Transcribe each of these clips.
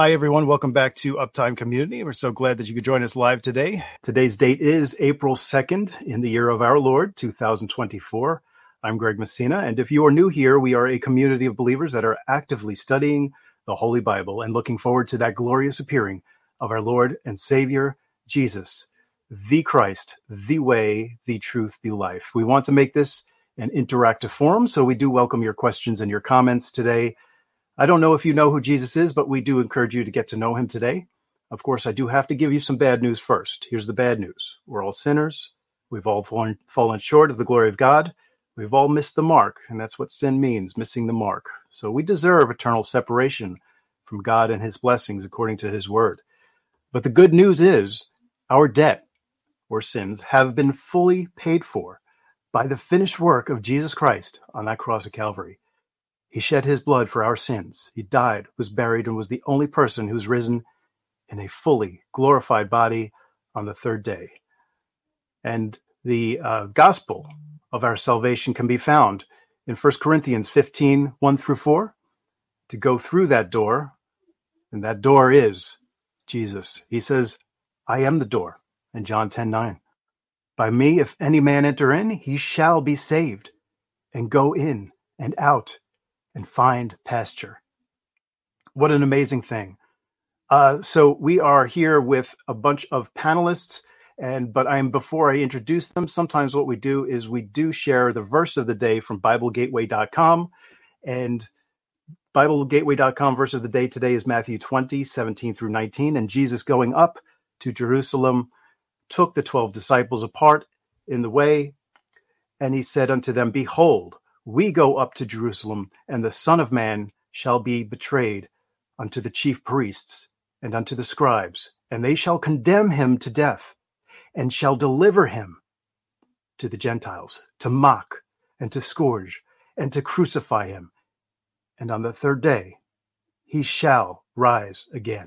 Hi, everyone. Welcome back to Uptime Community. We're so glad that you could join us live today. Today's date is April 2nd in the year of our Lord, 2024. I'm Greg Messina, and if you are new here, we are a community of believers that are actively studying the Holy Bible and looking forward to that glorious appearing of our Lord and Savior, Jesus, the Christ, the way, the truth, the life. We want to make this an interactive forum, so we do welcome your questions and your comments today. I don't know if you know who Jesus is, but we do encourage you to get to know him today. Of course, I do have to give you some bad news first. Here's the bad news. We're all sinners. We've all fallen short of the glory of God. We've all missed the mark, and that's what sin means, missing the mark. So we deserve eternal separation from God and his blessings according to his word. But the good news is our debt or sins have been fully paid for by the finished work of Jesus Christ on that cross of Calvary. He shed his blood for our sins. He died, was buried, and was the only person who's risen in a fully glorified body on the third day. And the gospel of our salvation can be found in 1 Corinthians 15, 1 through 4. To go through that door, and that door is Jesus. He says, I am the door, in John 10, 9. By me, if any man enter in, he shall be saved, and go in and out and find pasture. What an amazing thing. So we are here with a bunch of panelists, but before I introduce them, sometimes what we do is we do share the verse of the day from BibleGateway.com. And BibleGateway.com verse of the day today is Matthew 20, 17 through 19. And Jesus going up to Jerusalem took the 12 disciples apart in the way, and he said unto them, Behold, we go up to Jerusalem, and the Son of Man shall be betrayed unto the chief priests and unto the scribes, and they shall condemn him to death, and shall deliver him to the Gentiles, to mock, and to scourge, and to crucify him. And on the third day he shall rise again.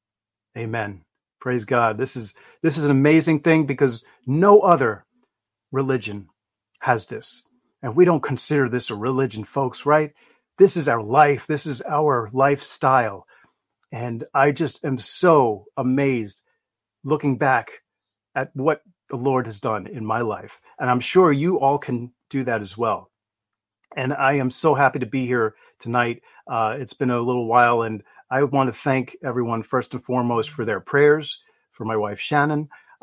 Amen. Praise God. This is an amazing thing, because no other religion has this. And we don't consider this a religion, folks, right? This is our life. This is our lifestyle. And I just am so amazed looking back at what the Lord has done in my life. And I'm sure you all can do that as well. And I am so happy to be here tonight. It's been a little while, and I want to thank everyone first and foremost for their prayers for my wife, Shannon.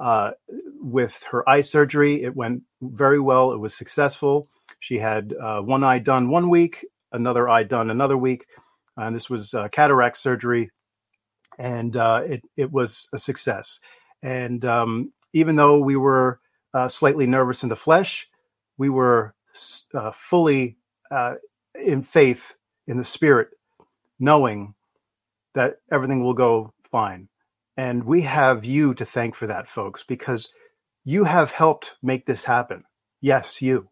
With her eye surgery, it went very well. It was successful. She had one eye done 1 week, another eye done another week. And this was cataract surgery. And it was a success. And even though we were slightly nervous in the flesh, we were fully in faith in the spirit, knowing that everything will go fine. And we have you to thank for that, folks, because you have helped make this happen. Yes, you,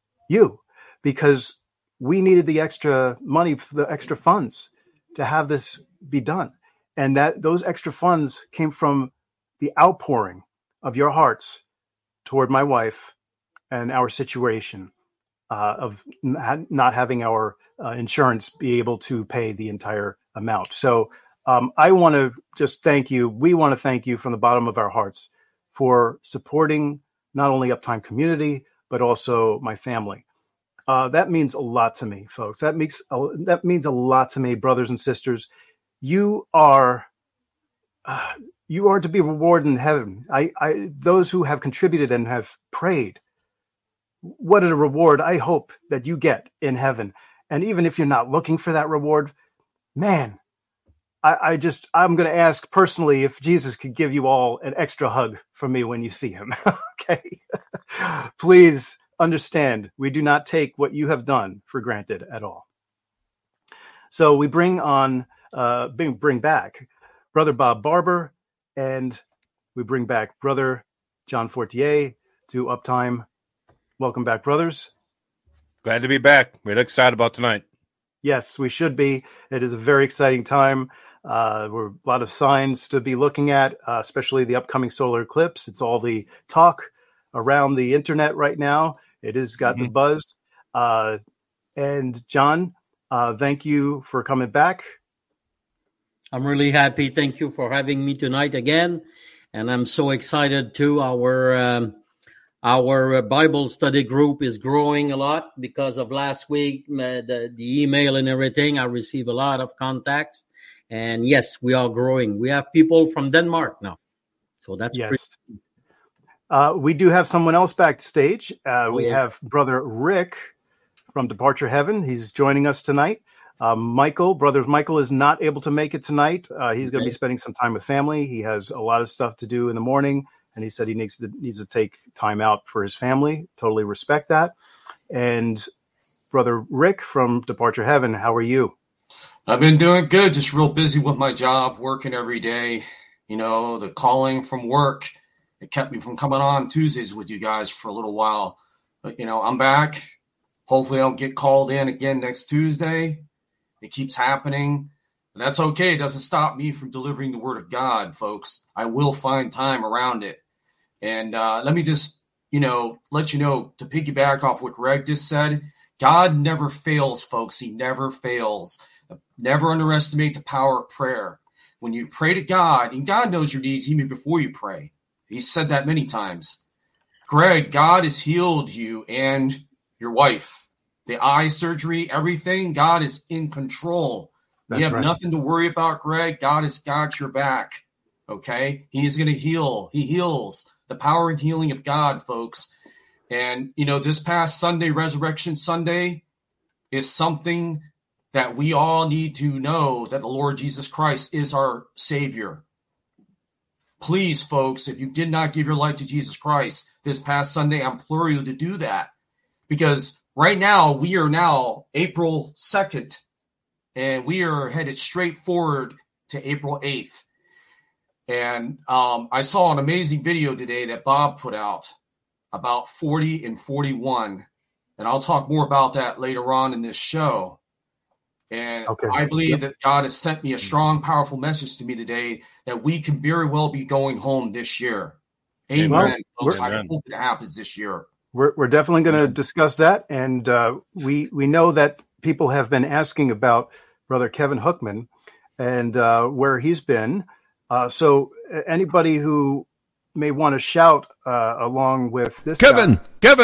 because we needed the extra money, the extra funds to have this be done. And that those extra funds came from the outpouring of your hearts toward my wife and our situation of not having our insurance be able to pay the entire amount. So I want to just thank you. We want to thank you from the bottom of our hearts for supporting not only Uptime Community, but also my family. That means a lot to me, folks. That means a lot to me, brothers and sisters. You are to be rewarded in heaven. Those who have contributed and have prayed, what a reward I hope that you get in heaven. And even if you're not looking for that reward, man, I'm going to ask personally if Jesus could give you all an extra hug from me when you see him. Okay. Please understand, we do not take what you have done for granted at all. So we bring back Brother Bob Barber, and we bring back Brother John Fortier to Uptime. Welcome back, brothers. Glad to be back. We're excited about tonight. Yes, we should be. It is a very exciting time. We're a lot of signs to be looking at, especially the upcoming solar eclipse. It's all the talk around the internet right now. It has got the buzz. And John, thank you for coming back. I'm really happy. Thank you for having me tonight again. And I'm so excited too. Our Bible study group is growing a lot because of last week, the email and everything. I receive a lot of contacts. And yes, we are growing. We have people from Denmark now. So that's Yes. We do have someone else backstage. We yeah. have Brother Rick from Departure Heaven. He's joining us tonight. Brother Michael is not able to make it tonight. He's going to be spending some time with family. He has a lot of stuff to do in the morning, and he said he needs to take time out for his family. Totally respect that. And Brother Rick from Departure Heaven, how are you? I've been doing good, just real busy with my job, working every day. You know, the calling from work, it kept me from coming on Tuesdays with you guys for a little while. But, you know, I'm back. Hopefully I don't get called in again next Tuesday. It keeps happening. But that's okay. It doesn't stop me from delivering the word of God, folks. I will find time around it. And let me just, let you know, to piggyback off what Greg just said, God never fails, folks. He never fails. Never underestimate the power of prayer. When you pray to God, and God knows your needs even before you pray. He's said that many times. Greg, God has healed you and your wife. The eye surgery, everything, God is in control. You have nothing to worry about, Greg. God has got your back. Okay? He is going to heal. He heals. The power and healing of God, folks. And, this past Sunday, Resurrection Sunday, is something that we all need to know, that the Lord Jesus Christ is our Savior. Please, folks, if you did not give your life to Jesus Christ this past Sunday, I implore you to do that. Because right now, we are now April 2nd, and we are headed straight forward to April 8th. And I saw an amazing video today that Bob put out about 40 and 41. And I'll talk more about that later on in this show. And I believe that God has sent me a strong, powerful message to me today that we can very well be going home this year. Amen. Folks, I hope it happens this year. We're definitely going to discuss that. And we know that people have been asking about Brother Kevin Hookman and where he's been. So anybody who may want to shout along with this Kevin.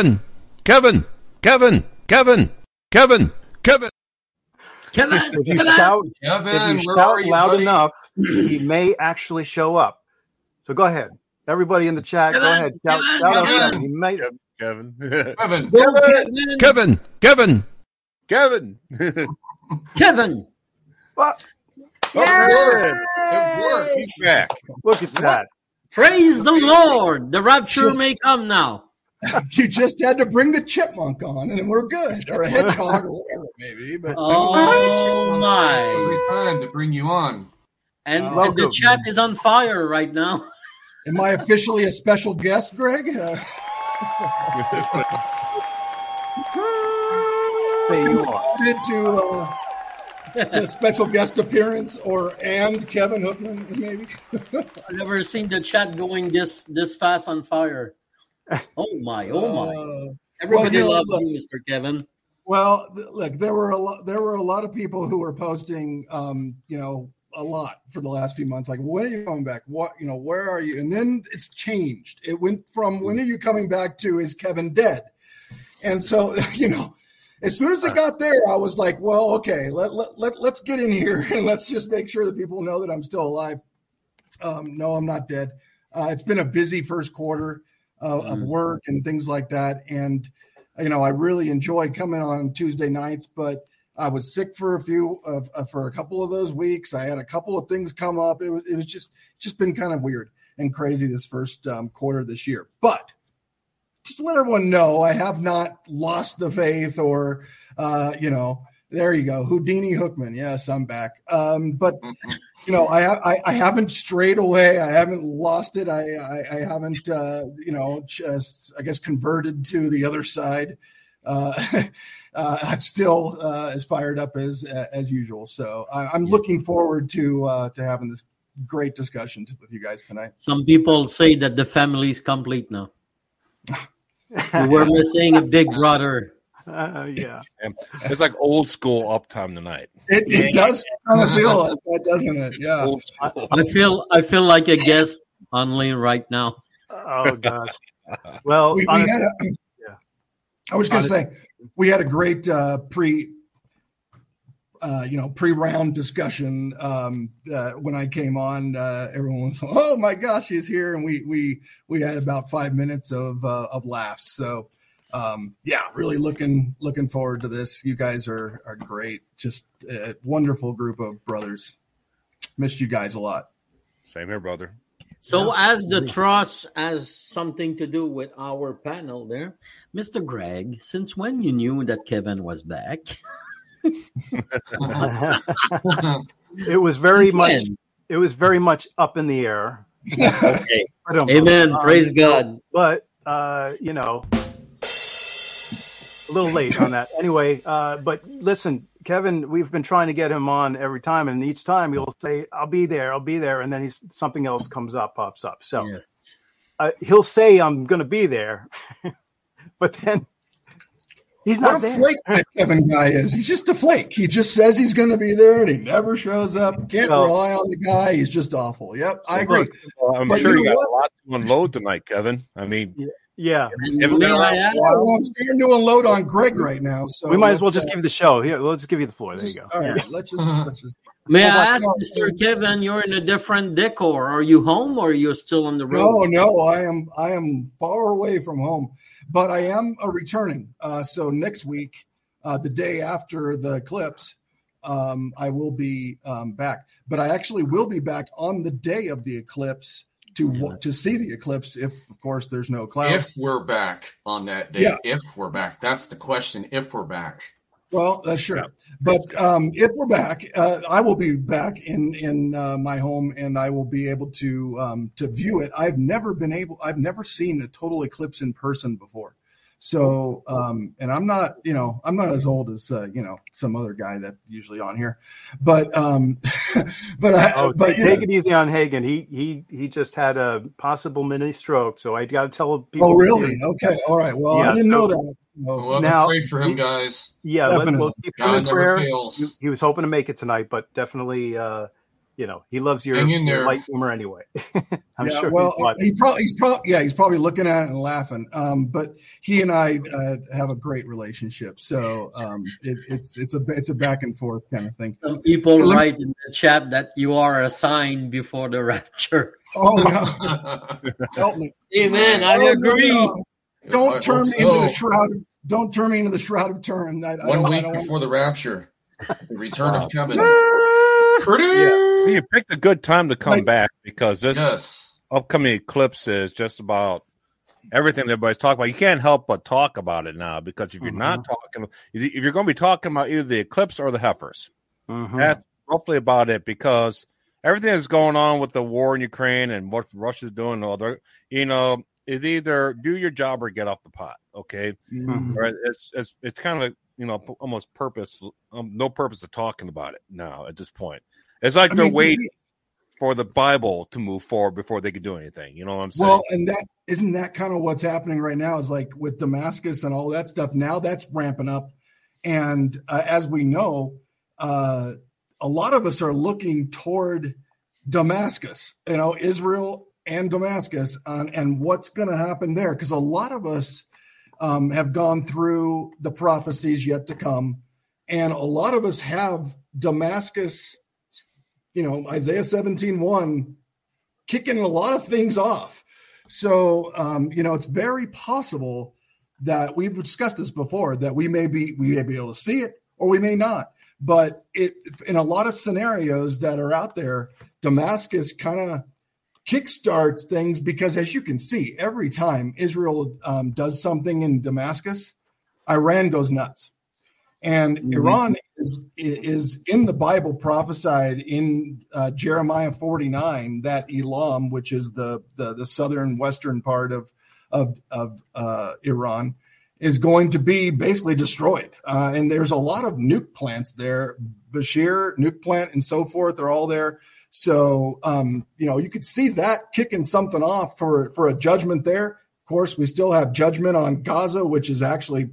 If you shout loud enough, he may actually show up. So go ahead. Everybody in the chat, go ahead. Shout out. He might. Kevin. What? It worked. He's back. Look at that. Praise the Lord. The rapture may come now. You just had to bring the chipmunk on, and we're good, or a hedgehog, or whatever maybe. But my! Every time to bring you on, and the chat is on fire right now. Am I officially a special guest, Greg? Hey, you are. To a special guest appearance, and Kevin Hookman, maybe. I've never seen the chat going this fast on fire. Oh my! Everybody loves you, Mr. Kevin. Well, look, there were a lot of people who were posting, a lot for the last few months. Like, when are you coming back? What, where are you? And then it's changed. It went from when are you coming back to is Kevin dead? And so, as soon as it got there, I was like, well, okay, let's get in here and let's just make sure that people know that I'm still alive. No, I'm not dead. It's been a busy first quarter of work and things like that. And, I really enjoyed coming on Tuesday nights, but I was sick for a couple of those weeks. I had a couple of things come up. It was just been kind of weird and crazy this first quarter of this year. But just to let everyone know, I have not lost the faith or, there you go. Houdini Hookman. Yes, I'm back. But, I haven't strayed away. I haven't lost it. I haven't, just, I guess, converted to the other side. I'm still as fired up as usual. So I'm looking forward to having this great discussion with you guys tonight. Some people say that the family is complete now. We were missing a big brother. Yeah. It's like old school uptime tonight. It does kind of feel like that, doesn't it? Yeah. Old school. I feel like a guest on Lane right now. Oh gosh. Well, We honestly, had yeah. I was going to say we had a great pre-round discussion when I came on. Everyone was, oh my gosh, he's here, and we had about 5 minutes of laughs. So really looking forward to this. You guys are great, just a wonderful group of brothers. Missed you guys a lot. Same here, brother. So as the trust has something to do with our panel there, Mr. Greg, since when you knew that Kevin was back? It was very much up in the air. Okay. Amen. Praise God. But a little late on that. Anyway, but listen, Kevin, we've been trying to get him on every time, and each time he'll say, I'll be there, and then something else pops up. So yes. He'll say, I'm going to be there, but then he's not there. What a flake that Kevin guy is. He's just a flake. He just says he's going to be there, and he never shows up. Can't rely on the guy. He's just awful. Yep, I agree. I'm sure you got a lot to unload tonight, Kevin. I mean, yeah. May I ask? I'm starting to unload on Greg right now. So we might as well just give you the show. Here, let's give you the floor. There you go. All right, let's just. May I ask, Mr. Kevin, you're in a different decor. Are you home or you're still on the road? No, I am far away from home, but I am returning. So next week, the day after the eclipse, I will be back. But I actually will be back on the day of the eclipse to see the eclipse, if of course there's no clouds. If we're back on that day, if we're back, that's the question. If we're back. Well, that's sure. Yeah. But if we're back, I will be back in my home, and I will be able to view it. I've never seen a total eclipse in person before. So, and I'm not as old as some other guy that's usually on here, but take it easy on Hagen. He just had a possible mini stroke, so I got to tell people. Oh, really? Okay, all right. Well, I didn't know that. So. We'll have to pray for him, guys. Yeah, we'll keep him in prayer. Fails. He was hoping to make it tonight, but definitely. He loves your light humor anyway. I'm sure. Well, he's probably looking at it and laughing. But he and I have a great relationship, so it's a back and forth kind of thing. Some people write in the chat that you are a sign before the rapture. Oh no! Help me, Amen. I agree. No. Don't turn me into the shroud. Don't turn me into the shroud of Turin. 1 week before the rapture, the return of Kevin. You picked a good time to come back because this upcoming eclipse is just about everything that everybody's talking about. You can't help but talk about it now because if you're not talking, if you're going to be talking about either the eclipse or the heifers, that's roughly about it because everything that's going on with the war in Ukraine and what Russia's doing, is either do your job or get off the pot. Okay, right? It's kind of almost purpose, no purpose to talking about it now at this point. It's like they're waiting for the Bible to move forward before they can do anything. You know what I'm saying? Well, and isn't that kind of what's happening right now is like with Damascus and all that stuff. Now that's ramping up. And as we know, a lot of us are looking toward Damascus, Israel and Damascus and what's going to happen there. Because a lot of us have gone through the prophecies yet to come. And a lot of us have Damascus, Isaiah 17:1, kicking a lot of things off. So, it's very possible that we've discussed this before, that we may be able to see it or we may not. But in a lot of scenarios that are out there, Damascus kind of kickstarts things because, as you can see, every time Israel does something in Damascus, Iran goes nuts. And Iran is in the Bible prophesied in Jeremiah 49 that Elam, which is the southern western part of Iran, is going to be basically destroyed. And there's a lot of nuke plants there, Bashir nuke plant and so forth. They're all there. So you could see that kicking something off for a judgment there. Of course, we still have judgment on Gaza, which is actually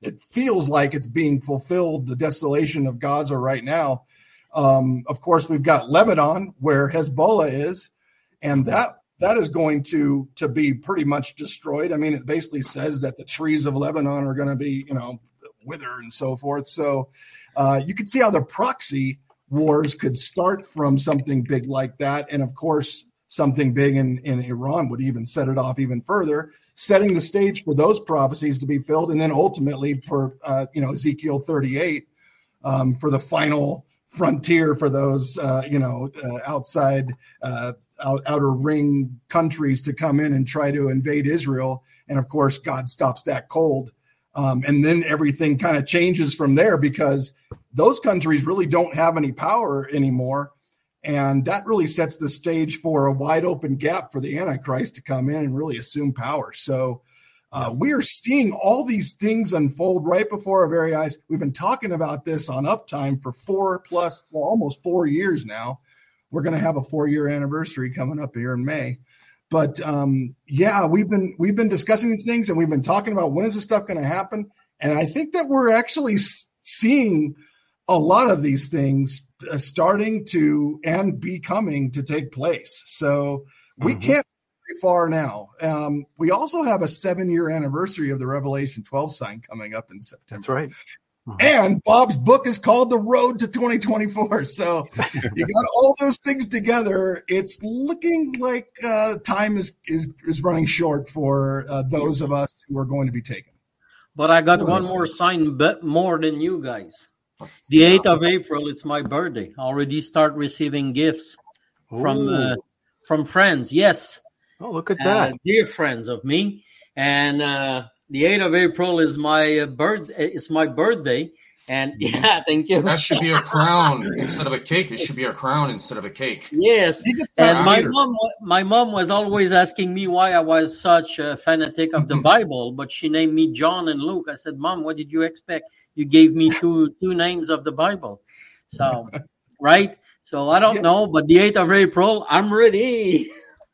it feels like it's being fulfilled, the desolation of Gaza right now. Of course, we've got Lebanon, where Hezbollah is, and that is going to be pretty much destroyed. I mean, it basically says that the trees of Lebanon are going to be, wither and so forth. So you can see how the proxy wars could start from something big like that. And of course, something big in Iran would even set it off even further, setting the stage for those prophecies to be filled. And then ultimately for, Ezekiel 38, for the final frontier for those, outside, outer ring countries to come in and try to invade Israel. And of course, God stops that cold. And then everything kind of changes from there because those countries really don't have any power anymore. And that really sets the stage for a wide open gap for the Antichrist to come in and really assume power. So we are seeing all these things unfold right before our very eyes. We've been talking about this on Uptime for almost 4 years now. We're going to have a 4-year anniversary coming up here in May. But we've been discussing these things and we've been talking about when is this stuff going to happen. And I think that we're actually seeing a lot of these things starting to and becoming to take place. So we can't go very far now. We also have a 7-year anniversary of the Revelation 12 sign coming up in September. That's right. And Bob's book is called The Road to 2024. So you got all those things together. It's looking like time is running short for those of us who are going to be taken. But I got one more sign, but more than you guys. The 8th of April, it's my birthday. I already start receiving gifts from friends. Yes. Oh, look at that. Dear friends of me. And the 8th of April is my birthday. It's my birthday. And thank you. That should be a crown instead of a cake. It should be a crown instead of a cake. Yes. And my mom was always asking me why I was such a fanatic of the Bible, but she named me John and Luke. I said, Mom, what did you expect? You gave me two names of the Bible. So, right? So I don't know, but the 8th of April, I'm ready.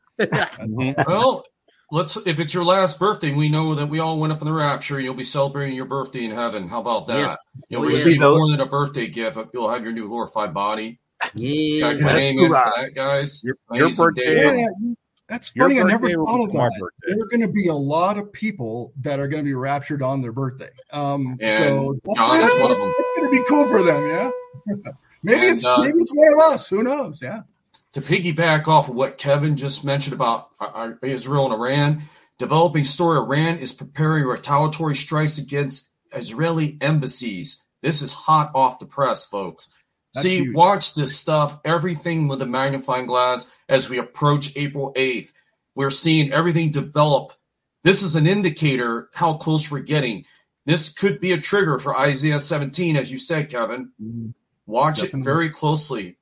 Well, if it's your last birthday, we know that we all went up in the rapture and you'll be celebrating your birthday in heaven. How about that? Yes. You'll receive more than a birthday gift. You'll have your new glorified body. Yeah. Got your name in for that, guys. Your birthday. That's funny. I never thought of that. There are going to be a lot of people that are going to be raptured on their birthday. So that's going to be cool for them. Yeah. maybe it's one of us. Who knows? Yeah. To piggyback off of what Kevin just mentioned about Israel and Iran, developing story Iran is preparing retaliatory strikes against Israeli embassies. This is hot off the press, folks. That's huge. Watch this stuff, everything with a magnifying glass as we approach April 8th. We're seeing everything develop. This is an indicator how close we're getting. This could be a trigger for Isaiah 17, as you said, Kevin. Watch it very closely.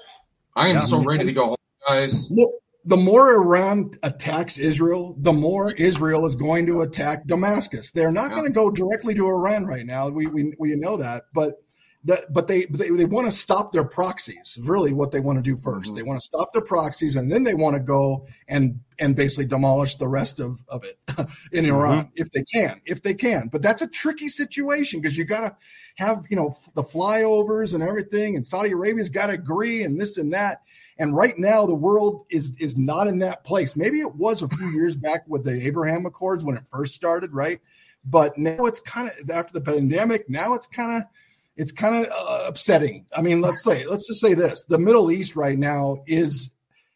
I am so ready to go home, guys. Look, the more Iran attacks Israel, the more Israel is going to attack Damascus. They're not going to go directly to Iran right now. We know that, but they want to stop their proxies. Really, what they want to do first, they want to stop their proxies, and then they want to go and basically demolish the rest of it in Iran if they can. But that's a tricky situation because you got to have the flyovers and everything, and Saudi Arabia's got to agree and this and that. And right now, the world is not in that place. Maybe it was a few years back with the Abraham Accords when it first started, right? But now it's kind of after the pandemic. Now it's kind of upsetting. I mean, let's just say this: the Middle East right now it's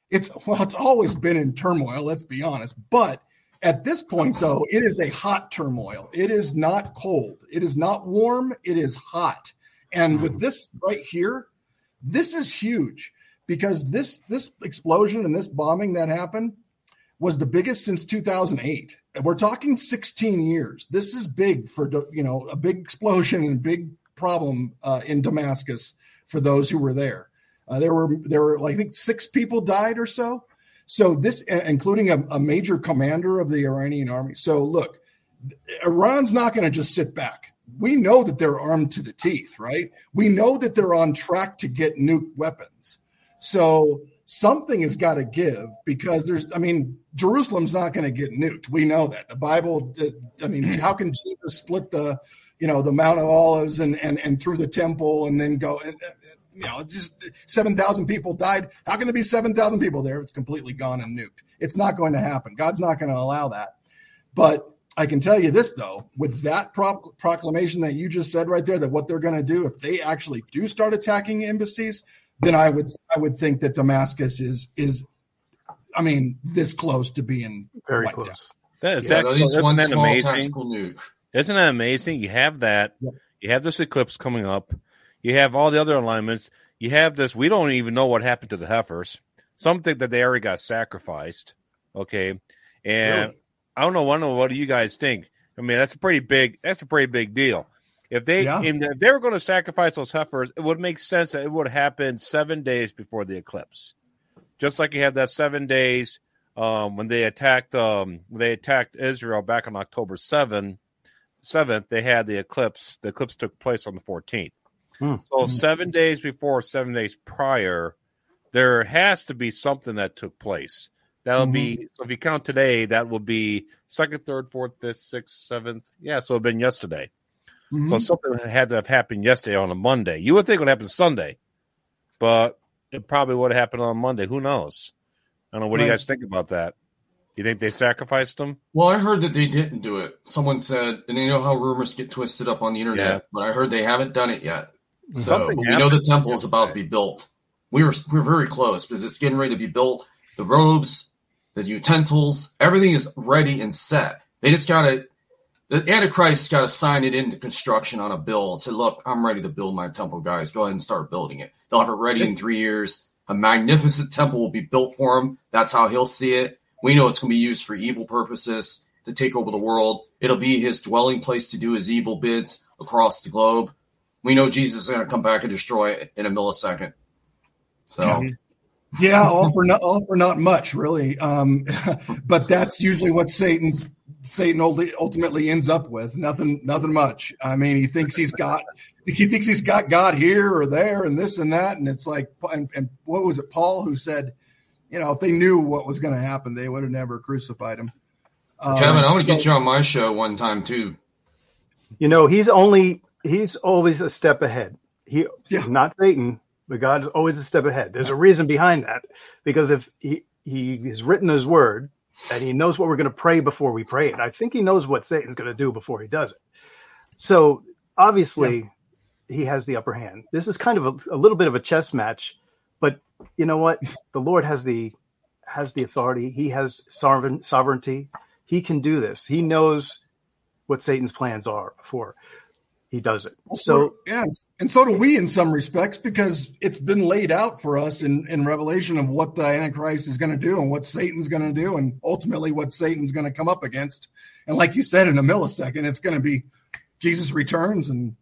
always been in turmoil. Let's be honest, but at this point, though, it is a hot turmoil. It is not cold. It is not warm. It is hot. And with this right here, this is huge because this explosion and this bombing that happened was the biggest since 2008. We're talking 16 years. This is big for a big explosion and a big problem in Damascus for those who were there. There were I think 6 people died or so. So this, including a major commander of the Iranian army. So look, Iran's not going to just sit back. We know that they're armed to the teeth, right? We know that they're on track to get nuke weapons. So something has got to give because Jerusalem's not going to get nuked. We know that. The Bible, how can Jesus split the the Mount of Olives and through the temple and then go, just 7,000 people died. How can there be 7,000 people there? It's completely gone and nuked. It's not going to happen. God's not going to allow that. But I can tell you this, though, with that proclamation that you just said right there, that what they're going to do, if they actually do start attacking embassies, then I would think that Damascus is this close to being very close. Isn't that amazing? Isn't that amazing? You have that. Yep. You have this eclipse coming up. You have all the other alignments. You have this. We don't even know what happened to the heifers. Some think that they already got sacrificed. Okay, and really? I don't know. What do you guys think? I mean, that's a pretty big deal. If they were going to sacrifice those heifers, it would make sense that it would happen 7 days before the eclipse. Just like you have that 7 days when they attacked Israel back on October 7th, they had the eclipse. The eclipse took place on the 14th. So 7 days before, 7 days prior, there has to be something that took place. That'll be, so if you count today, that will be 2nd, 3rd, 4th, 5th, 6th, 7th. Yeah, so it'd been yesterday. So something had to have happened yesterday on a Monday. You would think it would happen Sunday, but it probably would have happened on Monday. Who knows? I don't know. What do you guys think about that? You think they sacrificed them? Well, I heard that they didn't do it. Someone said, and you know how rumors get twisted up on the internet, but I heard they haven't done it yet. So we know the temple is about to be built. We're very close because it's getting ready to be built. The robes, the utensils, everything is ready and set. They just the Antichrist got to sign it into construction on a bill and say, look, I'm ready to build my temple, guys. Go ahead and start building it. They'll have it ready in 3 years. A magnificent temple will be built for him. That's how he'll see it. We know it's going to be used for evil purposes, to take over the world. It'll be his dwelling place to do his evil bids across the globe. We know Jesus is going to come back and destroy it in a millisecond. So, yeah, all for not much, really. But that's usually what Satan ultimately ends up with. Nothing much. I mean, he thinks he's got God here or there and this and that, and it's like, and what was it, Paul, who said, if they knew what was going to happen, they would have never crucified him. Kevin, I'm going to get you on my show one time too. He's always a step ahead. Not Satan, but God is always a step ahead. There's a reason behind that, because if he has written his word and he knows what we're going to pray before we pray it, I think he knows what Satan's going to do before he does it. So obviously he has the upper hand. This is kind of a little bit of a chess match, but you know what? The Lord has the authority. He has sovereignty. He can do this. He knows what Satan's plans are before he does it. And so do we in some respects, because it's been laid out for us in Revelation of what the Antichrist is going to do and what Satan's going to do, and ultimately what Satan's going to come up against. And like you said, in a millisecond, it's going to be Jesus returns, and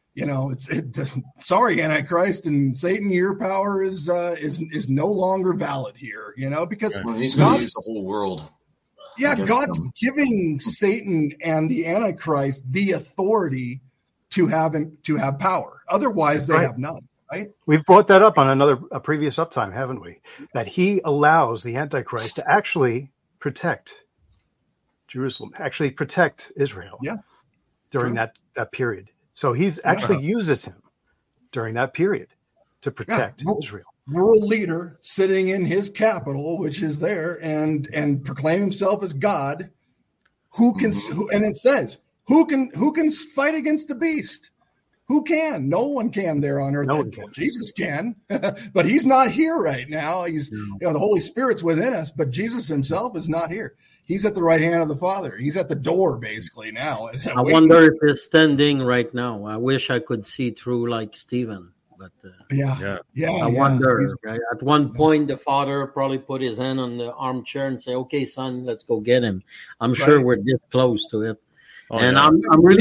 sorry, Antichrist and Satan, your power is no longer valid here. Because he's going to use the whole world. Yeah, God's giving Satan and the Antichrist the authority to have power. Otherwise, they have none. Right? We've brought that up on a previous uptime, haven't we? That he allows the Antichrist to actually protect Jerusalem, actually protect Israel. Yeah, during that period. So he's actually uses him during that period to protect Israel. World leader sitting in his capital, which is there, and proclaim himself as God. And it says, who can fight against the beast? Who can? No one can there on earth. No one can. Jesus can, but he's not here right now. He's the Holy Spirit's within us, but Jesus himself is not here. He's at the right hand of the Father. He's at the door basically now. I wonder if he's standing right now. I wish I could see through like Stephen, but I wonder. Right? At one point, the Father probably put his hand on the armchair and say, "Okay, son, let's go get him." I'm sure we're this close to it. I'm really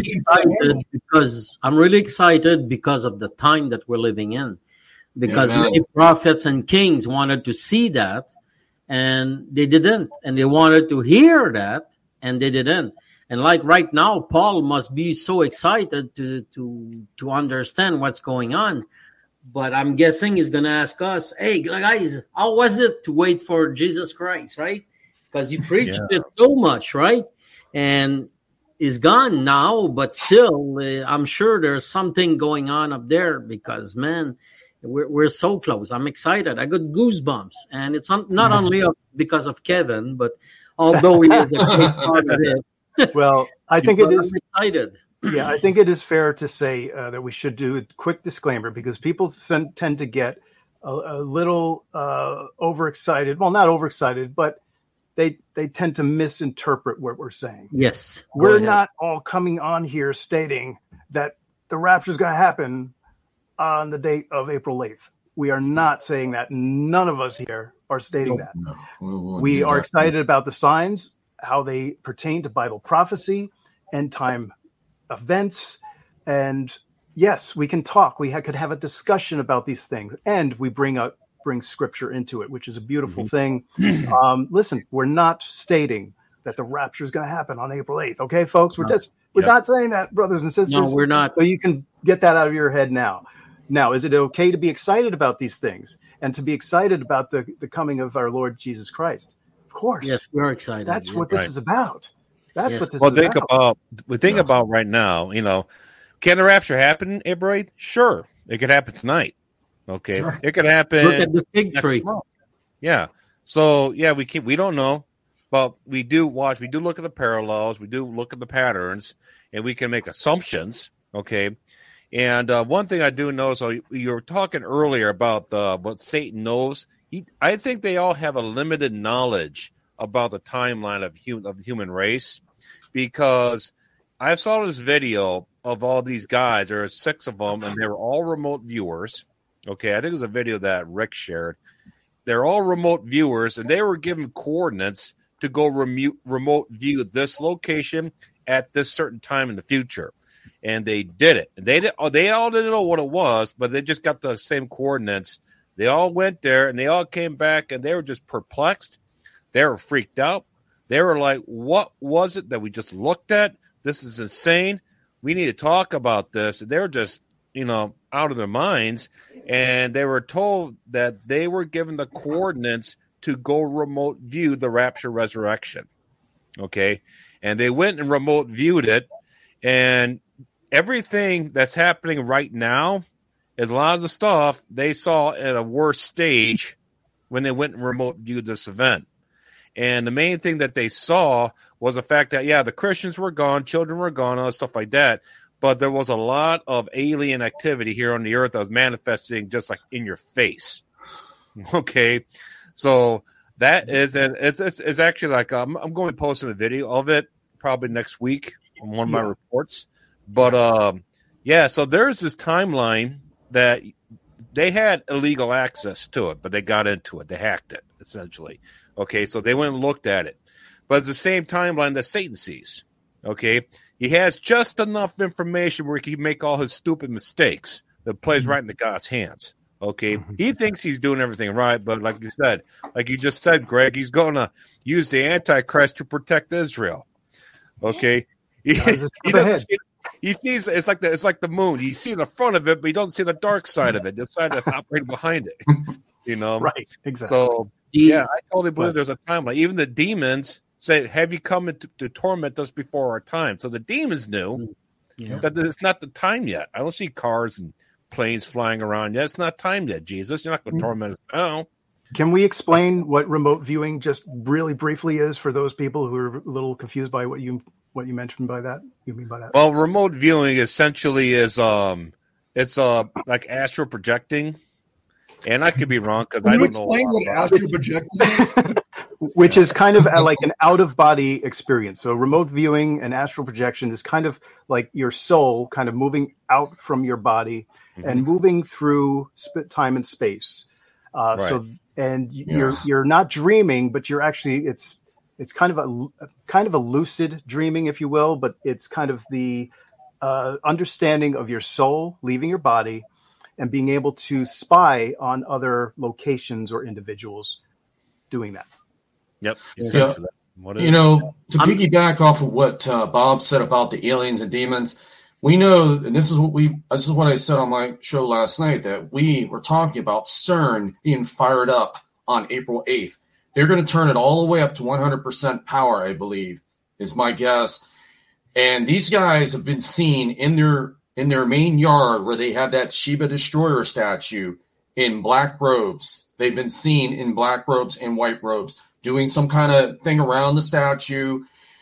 excited because of the time that we're living in, because many prophets and kings wanted to see that, and they didn't, and they wanted to hear that, and they didn't. And like right now, Paul must be so excited to understand what's going on. But I'm guessing he's going to ask us, "Hey guys, how was it to wait for Jesus Christ?" Right? Because he preached it so much, right? And is gone now, but still, I'm sure there's something going on up there because, man, we're so close. I'm excited. I got goosebumps, and it's not only because of Kevin, but although he is a great part of it. Well, I think it is. I'm excited. Yeah, I think it is fair to say that we should do a quick disclaimer because people tend to get a little overexcited. Well, not overexcited, but they tend to misinterpret what we're saying. Yes. We're not all coming on here stating that the rapture is going to happen on the date of April 8th. We are not saying that. None of us here are stating that. No, we are excited about the signs, how they pertain to Bible prophecy, end time events, and yes, we can talk. We could have a discussion about these things, and we bring scripture into it, which is a beautiful thing. Listen, we're not stating that the rapture is going to happen on April 8th. Okay, folks, we're not saying that, brothers and sisters. No, we're not. So you can get that out of your head now. Now, is it okay to be excited about these things and to be excited about the coming of our Lord Jesus Christ? Of course. Yes, we're excited. That's what this is about. That's what this is about. Think about right now, can the rapture happen, April 8th? Sure. It could happen tonight. Okay. Sure. It could happen. Look at the fig tree. Yeah. So, we don't know, but we do look at the parallels. We do look at the patterns, and we can make assumptions. Okay. And one thing I do know, so you were talking earlier about what Satan knows. I think they all have a limited knowledge about the timeline of the human race, because I saw this video of all these guys. There are 6 of them, and they were all remote viewers. Okay, I think it was a video that Rick shared. They're all remote viewers, and they were given coordinates to go remote view this location at this certain time in the future. And they did it. And they all didn't know what it was, but they just got the same coordinates. They all went there, and they all came back, and they were just perplexed. They were freaked out. They were like, what was it that we just looked at? This is insane. We need to talk about this. And they were just, out of their minds. And they were told that they were given the coordinates to go remote view the rapture resurrection. Okay. And they went and remote viewed it. And everything that's happening right now is a lot of the stuff they saw at a worse stage when they went and remote viewed this event. And the main thing that they saw was the fact that, the Christians were gone, children were gone, all stuff like that. But there was a lot of alien activity here on the earth that was manifesting just like in your face. Okay. So that is, and it's actually like, I'm going to post a video of it probably next week on one of my reports. But, so there's this timeline that they had illegal access to it, but they got into it. They hacked it, essentially. Okay, so they went and looked at it. But it's the same timeline that Satan sees. Okay, he has just enough information where he can make all his stupid mistakes that plays right into God's hands. Okay, he thinks he's doing everything right, but like you just said, Greg, he's going to use the Antichrist to protect Israel. Okay, he doesn't see. He sees it's like the moon. You see the front of it, but you don't see the dark side of it, the side that's operating behind it. Right? Exactly. So I totally believe there's a timeline. Even the demons say, "Have you come to torment us before our time?" So the demons knew that it's not the time yet. I don't see cars and planes flying around yet. It's not time yet, Jesus. You're not going to torment us now. Can we explain what remote viewing just really briefly is for those people who are a little confused by what you mentioned by that? You mean by that? Well, remote viewing essentially is it's like astral projecting, and I could be wrong because I don't know. Explain what astral projecting is. Which is kind of like an out-of-body experience. So remote viewing and astral projection is kind of like your soul kind of moving out from your body and moving through time and space. Right. So you're not dreaming, but you're actually it's kind of a lucid dreaming, if you will, but it's kind of the understanding of your soul leaving your body and being able to spy on other locations or individuals doing that. Yep. Yeah. To piggyback off of what Bob said about the aliens and demons, we know, and this is what I said on my show last night, that we were talking about CERN being fired up on April 8th. They're going to turn it all the way up to 100% power, I believe, is my guess. And these guys have been seen in their main yard where they have that Sheba Destroyer statue in black robes. They've been seen in black robes and white robes doing some kind of thing around the statue.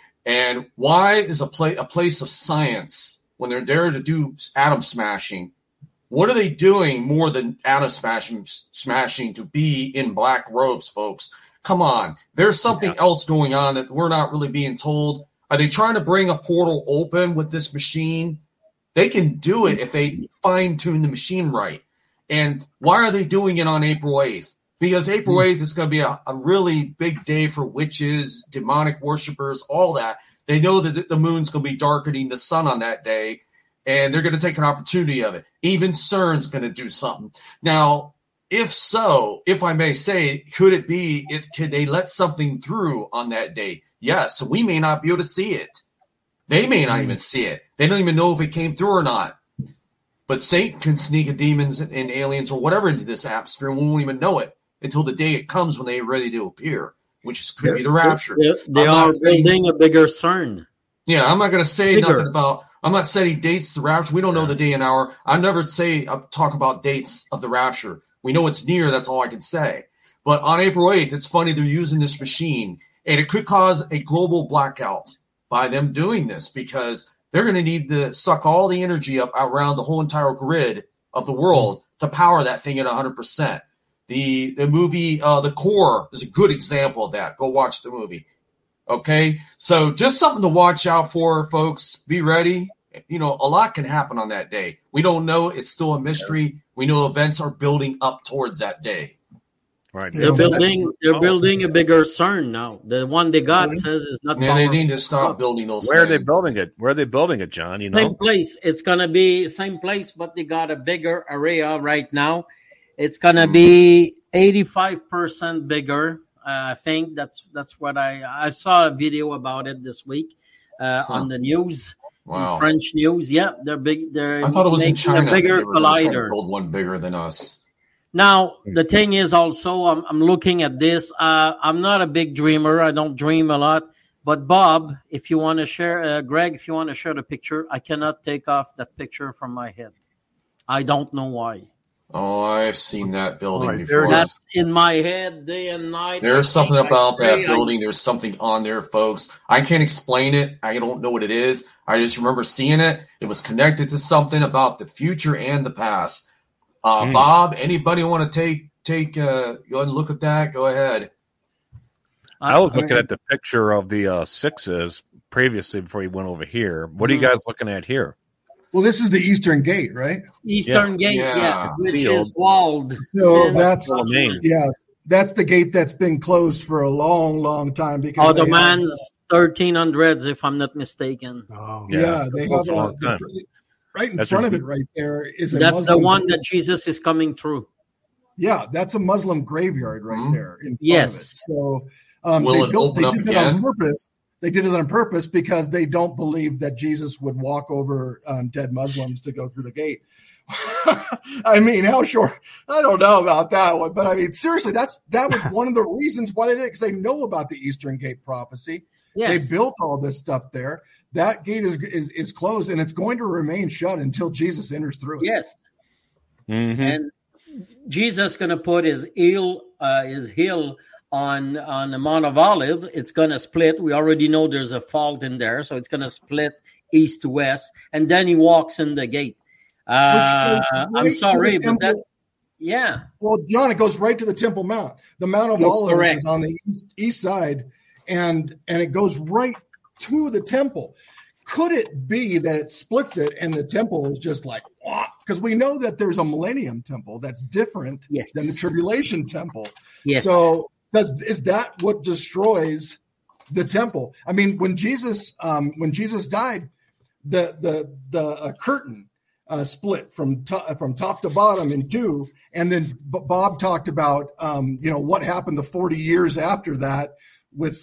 And why is a place of science when they're there to do atom smashing? What are they doing more than atom smashing to be in black robes, folks? Come on. There's something else going on that we're not really being told. Are they trying to bring a portal open with this machine? They can do it if they fine-tune the machine right. And why are they doing it on April 8th? Because April 8th is going to be a really big day for witches, demonic worshipers, all that. They know that the moon's going to be darkening the sun on that day, and they're going to take an opportunity of it. Even CERN's going to do something. Now, if so, if I may say, could it be, could they let something through on that day? Yes, we may not be able to see it. They may not even see it. They don't even know if it came through or not. But Satan can sneak demons and aliens or whatever into this atmosphere, and we won't even know it until the day it comes when they're ready to appear, which could be the rapture. They are building a bigger CERN. Yeah, I'm not going to say nothing about. I'm not setting dates to the rapture. We don't know the day and hour. I never talk about dates of the rapture. We know it's near. That's all I can say. But on April 8th, it's funny they're using this machine, and it could cause a global blackout by them doing this because they're going to need to suck all the energy up around the whole entire grid of the world to power that thing at 100%. The movie The Core is a good example of that. Go watch the movie. Okay? So just something to watch out for, folks. Be ready. You know, a lot can happen on that day. We don't know. It's still a mystery. We know events are building up towards that day. Right. They're building a bigger CERN now. The one they got says it's not. Yeah, they need to stop building those. Where are they building it? Where are they building it, John? Same place. It's gonna be same place, but they got a bigger area right now. It's gonna be 85% bigger. I think that's what I saw a video about it this week on the news. Wow. In French news. Yeah, they're big. I thought it was in China. A bigger collider. Build one bigger than us. Now, the thing is also, I'm looking at this. I'm not a big dreamer. I don't dream a lot. But Bob, if you want to share, Greg, if you want to share the picture, I cannot take off that picture from my head. I don't know why. Oh, I've seen that building before. That's in my head day and night. There's something about that building. There's something on there, folks. I can't explain it. I don't know what it is. I just remember seeing it. It was connected to something about the future and the past. Bob, anybody want to take go ahead and look at that? Go ahead. I was looking at the picture of the sixes previously before you went over here. What are you guys looking at here? Well, this is the Eastern Gate, right? Eastern Gate, yes, which is walled. So that's the gate that's been closed for a long, long time. Because the man's 1300s, if I'm not mistaken. Oh, yeah, they have a long time. Right in front of it, right there is a. That's Muslim the one that Jesus is coming through. Yeah, that's a Muslim graveyard right there in front of it. So will it open up again? On purpose. They did it on purpose because they don't believe that Jesus would walk over dead Muslims to go through the gate. I mean, how sure? I don't know about that one, but I mean, seriously, that was one of the reasons why they did it, because they know about the Eastern Gate prophecy. Yes. They built all this stuff there. That gate is closed, and it's going to remain shut until Jesus enters through it. Yes, and Jesus going to put his heel on the Mount of Olive. It's going to split. We already know there's a fault in there, so it's going to split east to west, and then he walks in the gate. I'm sorry, but that. Yeah. Well, John, it goes right to the Temple Mount. The Mount of Olives is on the east side, and it goes right to the temple. Could it be that it splits it and the temple is just like, because we know that there's a millennium temple that's different than the tribulation temple. Yes. So is that what destroys the temple? I mean, when Jesus died, the curtain split from top to bottom in two, and then Bob talked about what happened the 40 years after that with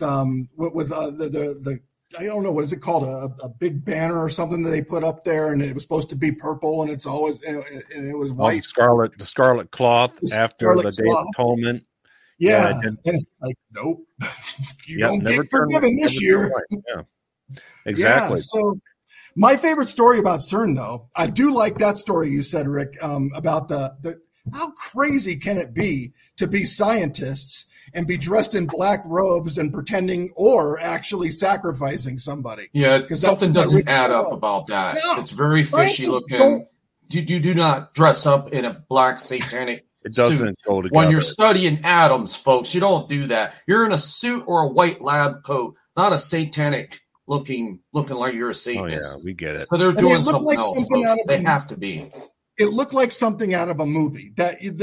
the I don't know, what is it called, a big banner or something that they put up there, and it was supposed to be purple, and it's always and it was white. The scarlet cloth after the Day of Atonement. Yeah, and it's like, nope, you don't get forgiven this year. Exactly. Yeah, so my favorite story about CERN, though, I do like that story you said, Rick, about the how crazy can it be to be scientists and be dressed in black robes and pretending or actually sacrificing somebody. Yeah, something doesn't add up about that. No, it's very fishy looking. You do not dress up in a black satanic it doesn't suit go together. when you're studying atoms, folks. You don't do that. You're in a suit or a white lab coat, not a satanic looking like you're a Satanist. Oh, yeah, we get it. So they're doing something else, folks. They have to be. It looked like something out of a movie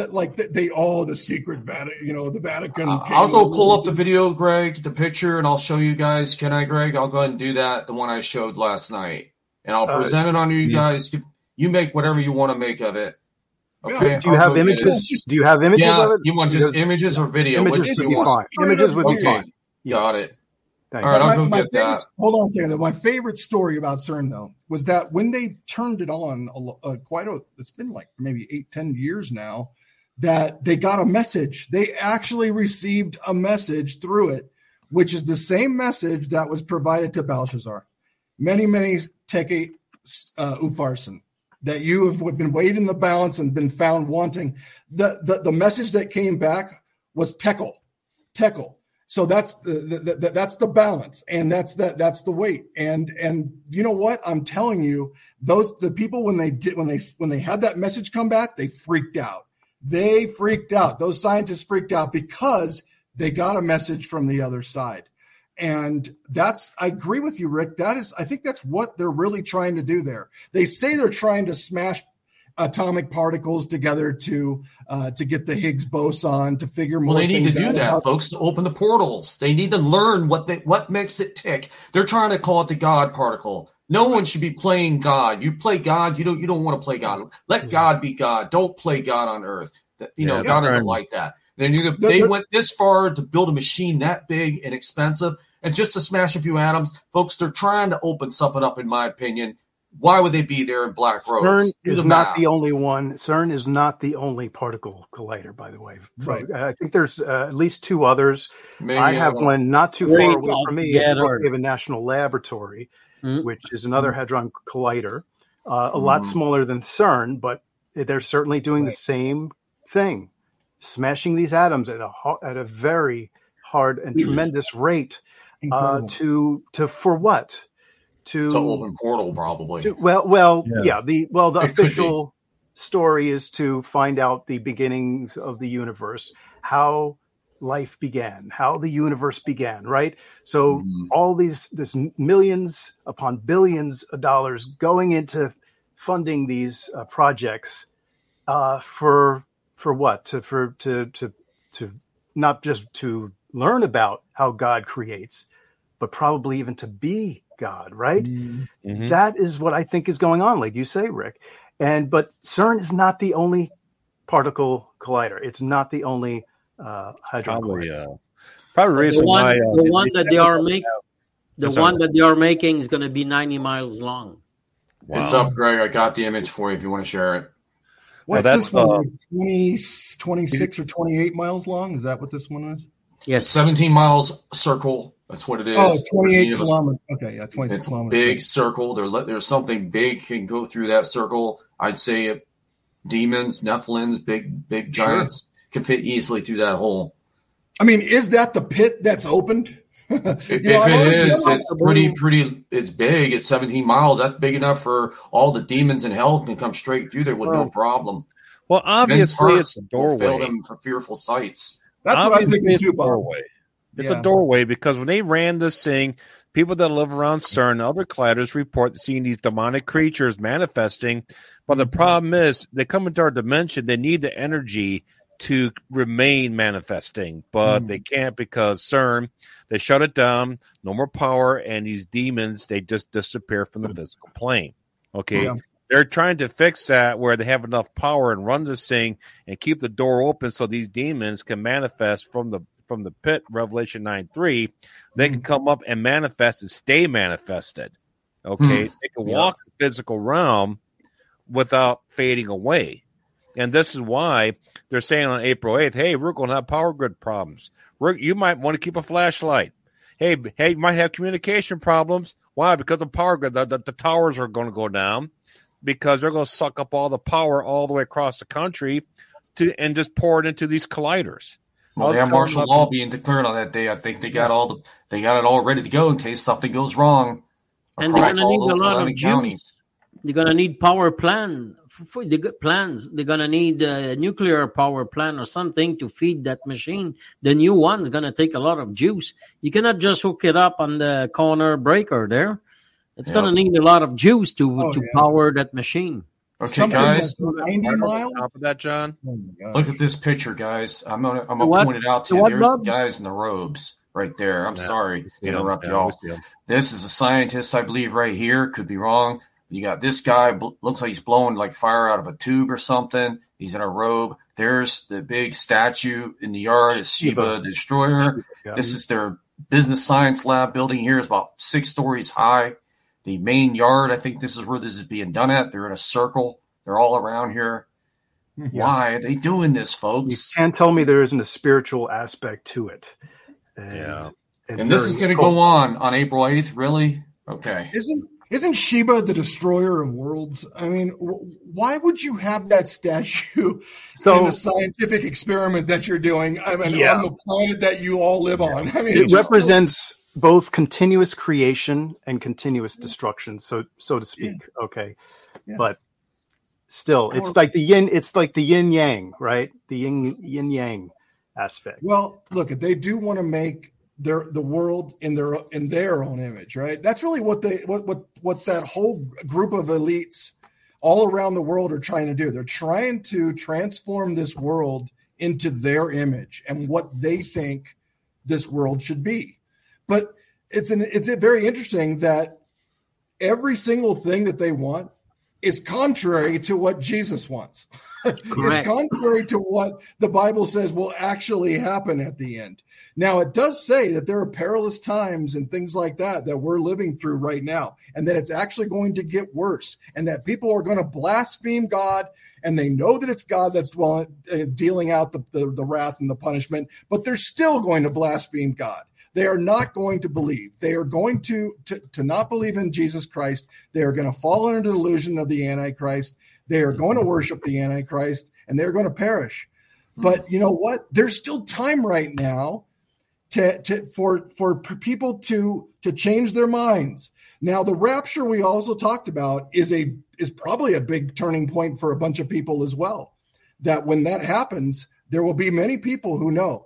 the secret Vatican, the Vatican. I'll go pull up the video, Greg, the picture, and I'll show you guys. Can I, Greg? I'll go ahead and do that. The one I showed last night, and I'll present it on you guys. You make whatever you want to make of it. Okay. Do you have images? Do you have images of it? You want just images or video? Images would be fine. Images would be fine. Got it. All right, I'll go get that. Hold on a second. My favorite story about CERN, though, was that when they turned it on, it's been like maybe 8-10 years now, that they got a message. They actually received a message through it, which is the same message that was provided to Belshazzar. Many teke upharsin, that you have been weighed in the balance and been found wanting. The message that came back was tekel. So that's the balance, and that's the weight. And you know what? I'm telling you, the people when they had that message come back, they freaked out. Those scientists freaked out because they got a message from the other side. And I agree with you, Rick. I think that's what they're really trying to do there. They say they're trying to smash atomic particles together to get the Higgs boson, to figure more. Well, they need to do that, folks, to open the portals. They need to learn what makes it tick. They're trying to call it the God particle. No one should be playing God. You play God, you don't want to play God. Let God be God. Don't play God on earth. God doesn't like that. They went this far to build a machine that big and expensive, and just to smash a few atoms, folks, they're trying to open something up, in my opinion. Why would they be there in black robes? CERN is not the only one. CERN is not the only particle collider, by the way. Right. I think there's at least two others. I have one not too far away from me at the Brookhaven National Laboratory, which is another Hadron Collider, a lot smaller than CERN, but they're certainly doing the same thing, smashing these atoms at a very hard and tremendous rate. For what? To open portal, probably. The official story is to find out the beginnings of the universe, how life began, how the universe began, right? So all this millions upon billions of dollars going into funding these projects for what? To not just to learn about how God creates, but probably even to be God, right? Mm-hmm. That is what I think is going on, like you say, Rick. But CERN is not the only particle collider. It's not the only hadron collider. Probably the one that they are making is going to be 90 miles long. Wow. It's up, Greg. I got the image for you if you want to share it. What's this one? Like 26 or 28 miles long? Is that what this one is? Yes. 17 miles circle. That's what it is. Oh, 28 kilometers. Okay, yeah, 26 it's kilometers. Big circle. There's something big can go through that circle. I'd say demons, Nephilims, big giants can fit easily through that hole. I mean, is that the pit that's opened? If it is, it's pretty. It's big. It's 17 miles. That's big enough for all the demons in hell can come straight through there with no problem. Well, obviously, it's a doorway. Fail them for fearful sights. That's what I'm thinking too, doorway. It's a doorway because when they ran this thing, people that live around CERN, other colliders report seeing these demonic creatures manifesting. But the problem is they come into our dimension. They need the energy to remain manifesting, but they can't because CERN, they shut it down, no more power, and these demons, they just disappear from the physical plane. Okay. Yeah. They're trying to fix that where they have enough power and run this thing and keep the door open so these demons can manifest from the pit, Revelation 9:3. They can come up and manifest and stay manifested. Okay. They can walk the physical realm without fading away. And this is why they're saying on April 8th, hey, we're going to have power grid problems. You might want to keep a flashlight. Hey, you might have communication problems. Why? Because the power grid, the towers are going to go down because they're going to suck up all the power all the way across the country and just pour it into these colliders. Well, they have martial law being declared on that day. I think they got it all ready to go in case something goes wrong across all those 11 counties. They're going to need power plans. They're going to need a nuclear power plant or something to feed that machine. The new one's going to take a lot of juice. You cannot just hook it up on the corner breaker there. It's going to need a lot of juice to power that machine. Okay, guys. 90 miles? Top of that, John. Look at this picture, guys. I'm gonna point it out to you. There's the guys in the robes right there. I'm sorry to interrupt y'all. This is a scientist, I believe, right here. Could be wrong. You got this guy. Looks like he's blowing like fire out of a tube or something. He's in a robe. There's the big statue in the yard. It's Sheba the Destroyer. This is their business science lab building here. It's about 6 stories high. The main yard, I think this is where this is being done at. They're in a circle. They're all around here. Yeah. Why are they doing this, folks? You can't tell me there isn't a spiritual aspect to it. And this is going to go on April 8th, really? Okay. Isn't Sheba the destroyer of worlds? I mean, why would you have that statue in the scientific experiment that you're doing? I mean, on the planet that you all live on. I mean, it represents both continuous creation and continuous destruction, so to speak. Yeah. Okay, but still, it's like the yin yang, right? The yin yang aspect. Well, look, they do want to make the world in their own image, right? That's really what that whole group of elites all around the world are trying to do. They're trying to transform this world into their image and what they think this world should be. But it's very interesting that every single thing that they want is contrary to what Jesus wants. It's contrary to what the Bible says will actually happen at the end. Now, it does say that there are perilous times and things like that we're living through right now, and that it's actually going to get worse, and that people are going to blaspheme God, and they know that it's God that's dealing out the wrath and the punishment, but they're still going to blaspheme God. They are not going to believe. They are going to not believe in Jesus Christ. They are going to fall under the delusion of the Antichrist. They are going to worship the Antichrist, and they're going to perish. But you know what? There's still time right now for people to change their minds. Now, the rapture we also talked about is probably a big turning point for a bunch of people as well. That when that happens, there will be many people who know.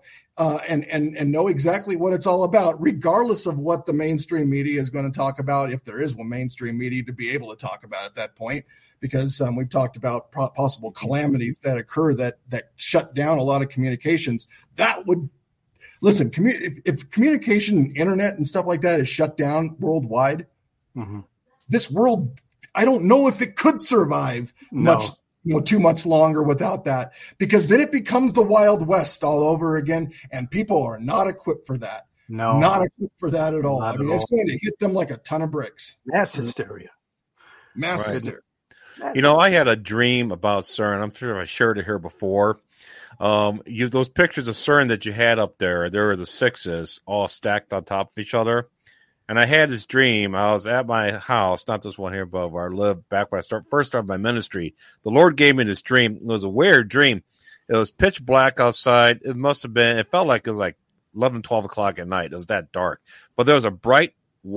And know exactly what it's all about, regardless of what the mainstream media is going to talk about, if there is one mainstream media to be able to talk about at that point, because we've talked about possible calamities that occur that shut down a lot of communications. That would listen. If communication, internet, and stuff like that is shut down worldwide, this world, I don't know if it could survive too much longer without that, because then it becomes the Wild West all over again, and people are not equipped for that. No, not equipped for that at all. I mean, it's going to hit them like a ton of bricks. Mass hysteria. Mass hysteria. You know, I had a dream about CERN. I'm sure I shared it here before. Those pictures of CERN that you had up there, there were the 6s all stacked on top of each other. And I had this dream. I was at my house, not this one here, but where I lived back when I first started my ministry. The Lord gave me this dream. It was a weird dream. It was pitch black outside. It felt like it was like 11, 12 o'clock at night. It was that dark. But there was a bright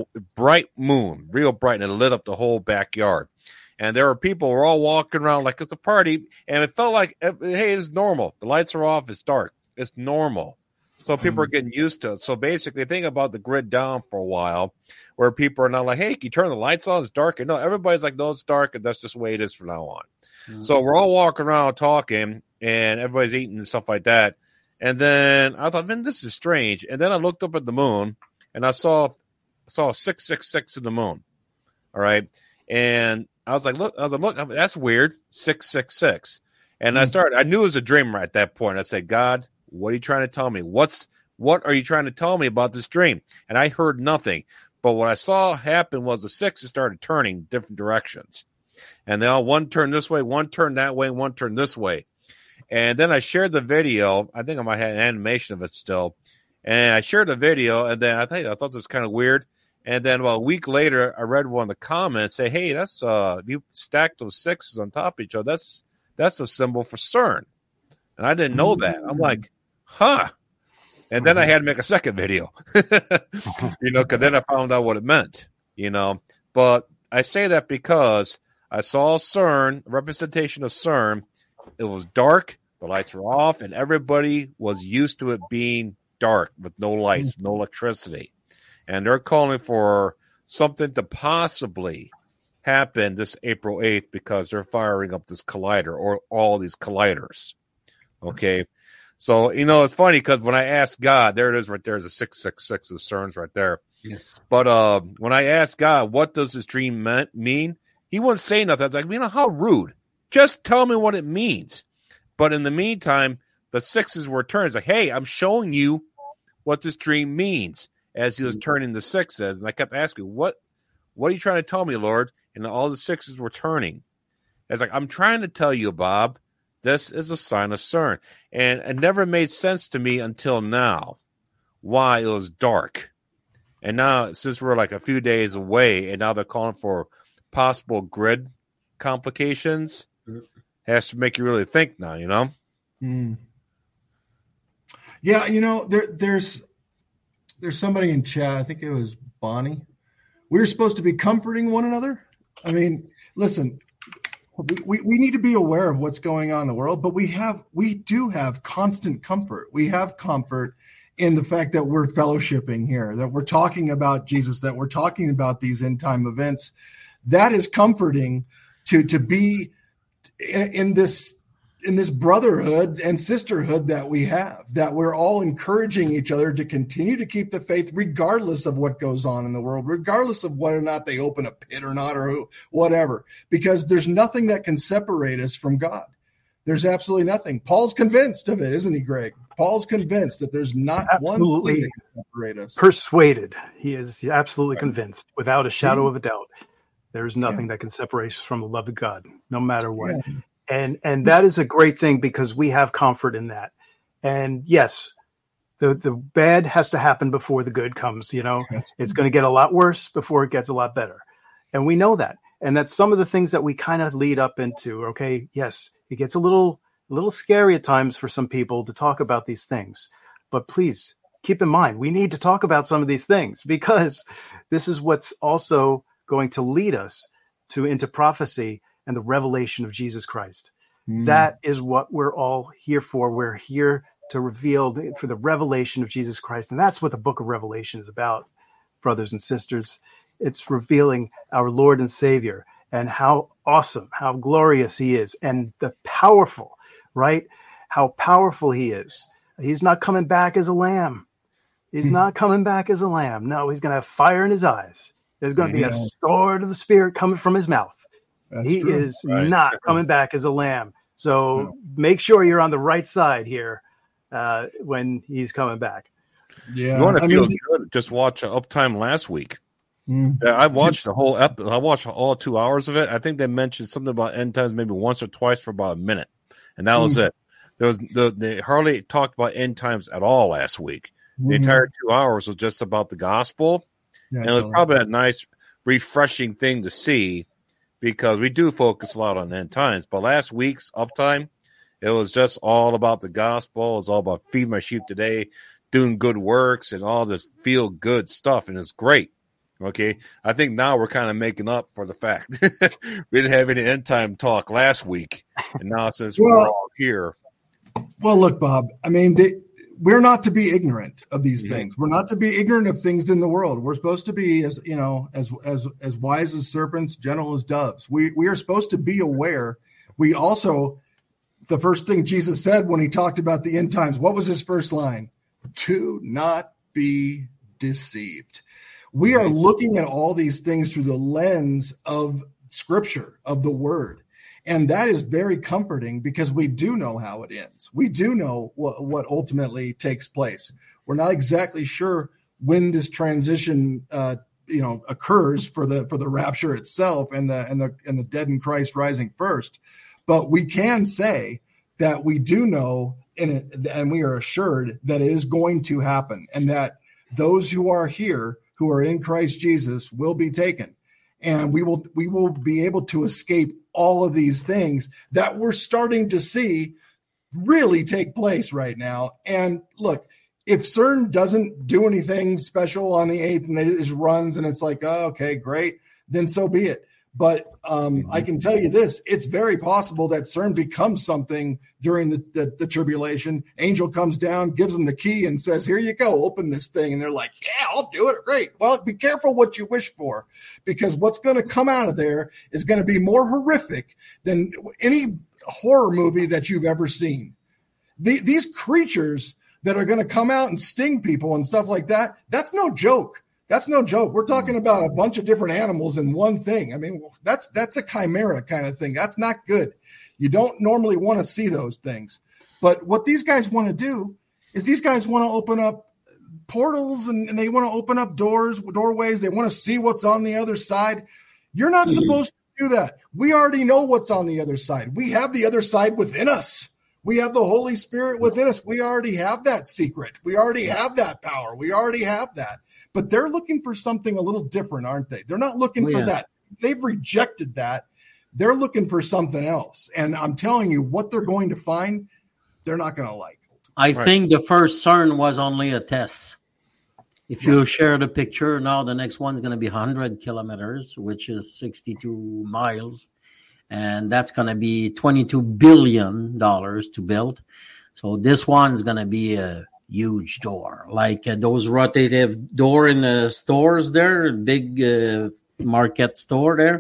moon, real bright, and it lit up the whole backyard. And there were people who were all walking around like it's a party. And it felt like, hey, it's normal. The lights are off. It's dark. It's normal. So people are getting used to it. So basically, think about the grid down for a while, where people are not like, hey, can you turn the lights on? It's dark. And no, everybody's like, no, it's dark, and that's just the way it is from now on. Mm-hmm. So we're all walking around talking, and everybody's eating and stuff like that. And then I thought, man, this is strange. And then I looked up at the moon, and I saw 666 in the moon. All right. And I was like, look, that's weird. 666. And I knew it was a dream at that point. I said, God, what are you trying to tell me? What are you trying to tell me about this dream? And I heard nothing. But what I saw happen was the 6s started turning different directions. And they all, one turned this way, one turned that way, one turned this way. And then I shared the video. I think I might have an animation of it still. And I shared the video, and then I thought this was kind of weird. And then a week later, I read one of the comments say, "Hey, that's you stacked those 6s on top of each other. That's a symbol for CERN." And I didn't know that. I'm like, huh. And then I had to make a second video, because then I found out what it meant, But I say that because I saw CERN, a representation of CERN. It was dark, the lights were off, and everybody was used to it being dark with no lights, no electricity. And they're calling for something to possibly happen this April 8th because they're firing up this collider or all these colliders. Okay. So, it's funny because when I asked God, there it is right there, is a 666 of CERN's right there. Yes. But when I asked God, what does this dream mean? He wouldn't say nothing. I was like, how rude. Just tell me what it means. But in the meantime, the 6s were turned. It's like, hey, I'm showing you what this dream means as he was turning the 6s. And I kept asking, what are you trying to tell me, Lord? And all the 6s were turning. I was like, I'm trying to tell you, Bob, this is a sign of CERN. And it never made sense to me until now why it was dark. And now, since we're like a few days away, and now they're calling for possible grid complications, it has to make you really think now, Yeah, there's somebody in chat, I think it was Bonnie. We're supposed to be comforting one another. I mean, listen, we need to be aware of what's going on in the world, but we do have constant comfort. We have comfort in the fact that we're fellowshipping here, that we're talking about Jesus, that we're talking about these end time events. That is comforting to be in this brotherhood and sisterhood that we have, that we're all encouraging each other to continue to keep the faith regardless of what goes on in the world, regardless of whether or not they open a pit or not, or whatever, because there's nothing that can separate us from God. There's absolutely nothing. Paul's convinced of it, isn't he, Greg? Paul's convinced that there's not one thing that can separate us. Persuaded. He is absolutely convinced, without a shadow of a doubt. There's nothing that can separate us from the love of God, no matter what. Yeah. And that is a great thing because we have comfort in that. And yes, the bad has to happen before the good comes. It's going to get a lot worse before it gets a lot better. And we know that. And that's some of the things that we kind of lead up into. Okay. Yes, it gets a little scary at times for some people to talk about these things, but please keep in mind, we need to talk about some of these things because this is what's also going to lead us into prophecy and the revelation of Jesus Christ. That is what we're all here for. We're here to reveal for the revelation of Jesus Christ. And that's what the book of Revelation is about, brothers and sisters. It's revealing our Lord and Savior and how awesome, how glorious he is, and the powerful, right? How powerful he is. He's not coming back as a lamb. He's not coming back as a lamb. No, he's going to have fire in his eyes. There's going to be a sword of the Spirit coming from his mouth. He is not coming back as a lamb. So make sure you're on the right side here when he's coming back. Yeah, you want to feel good? Just watch Uptime last week. I watched the whole episode. I watched all 2 hours of it. I think they mentioned something about end times maybe once or twice for about a minute, and that was it. They hardly talked about end times at all last week. The entire 2 hours was just about the gospel, and it was probably a nice, refreshing thing to see because we do focus a lot on end times. But last week's Uptime, it was just all about the gospel. It was all about feed my sheep today, doing good works, and all this feel good stuff, and it's great. Okay, I think now we're kind of making up for the fact we didn't have any end time talk last week, and now since we're all here. Well, look, Bob. I mean, we're not to be ignorant of these things. We're not to be ignorant of things in the world. We're supposed to be as wise as serpents, gentle as doves. We are supposed to be aware. We also, the first thing Jesus said when he talked about the end times, what was his first line? Do not be deceived. We are looking at all these things through the lens of Scripture, of the Word. And that is very comforting because we do know how it ends. We do know what ultimately takes place. We're not exactly sure when this transition occurs for the rapture itself and the dead in Christ rising first. But we can say that we do know and we are assured that it is going to happen, and that those who are here who are in Christ Jesus will be taken. And we will be able to escape all of these things that we're starting to see really take place right now. And look, if CERN doesn't do anything special on the 8th and it just runs and it's like, oh, okay, great, then so be it. But I can tell you this, it's very possible that CERN becomes something during the tribulation. Angel comes down, gives them the key and says, here you go, open this thing. And they're like, yeah, I'll do it. Great. Well, be careful what you wish for, because what's going to come out of there is going to be more horrific than any horror movie that you've ever seen. These creatures that are going to come out and sting people and stuff like that, that's no joke. That's no joke. We're talking about a bunch of different animals in one thing. I mean, that's a chimera kind of thing. That's not good. You don't normally want to see those things. But what these guys want to do is these guys want to open up portals and they want to open up doorways. They want to see what's on the other side. You're not supposed to do that. We already know what's on the other side. We have the other side within us. We have the Holy Spirit within us. We already have that secret. We already have that power. We already have that. But they're looking for something a little different, aren't they? They're not looking for that. They've rejected that. They're looking for something else. And I'm telling you, what they're going to find, they're not going to like. I think the first CERN was only a test. If you share the picture, now the next one's going to be 100 kilometers, which is 62 miles. And that's going to be $22 billion to build. So this one's going to be a huge door, like those rotative door in the stores there, big market store there,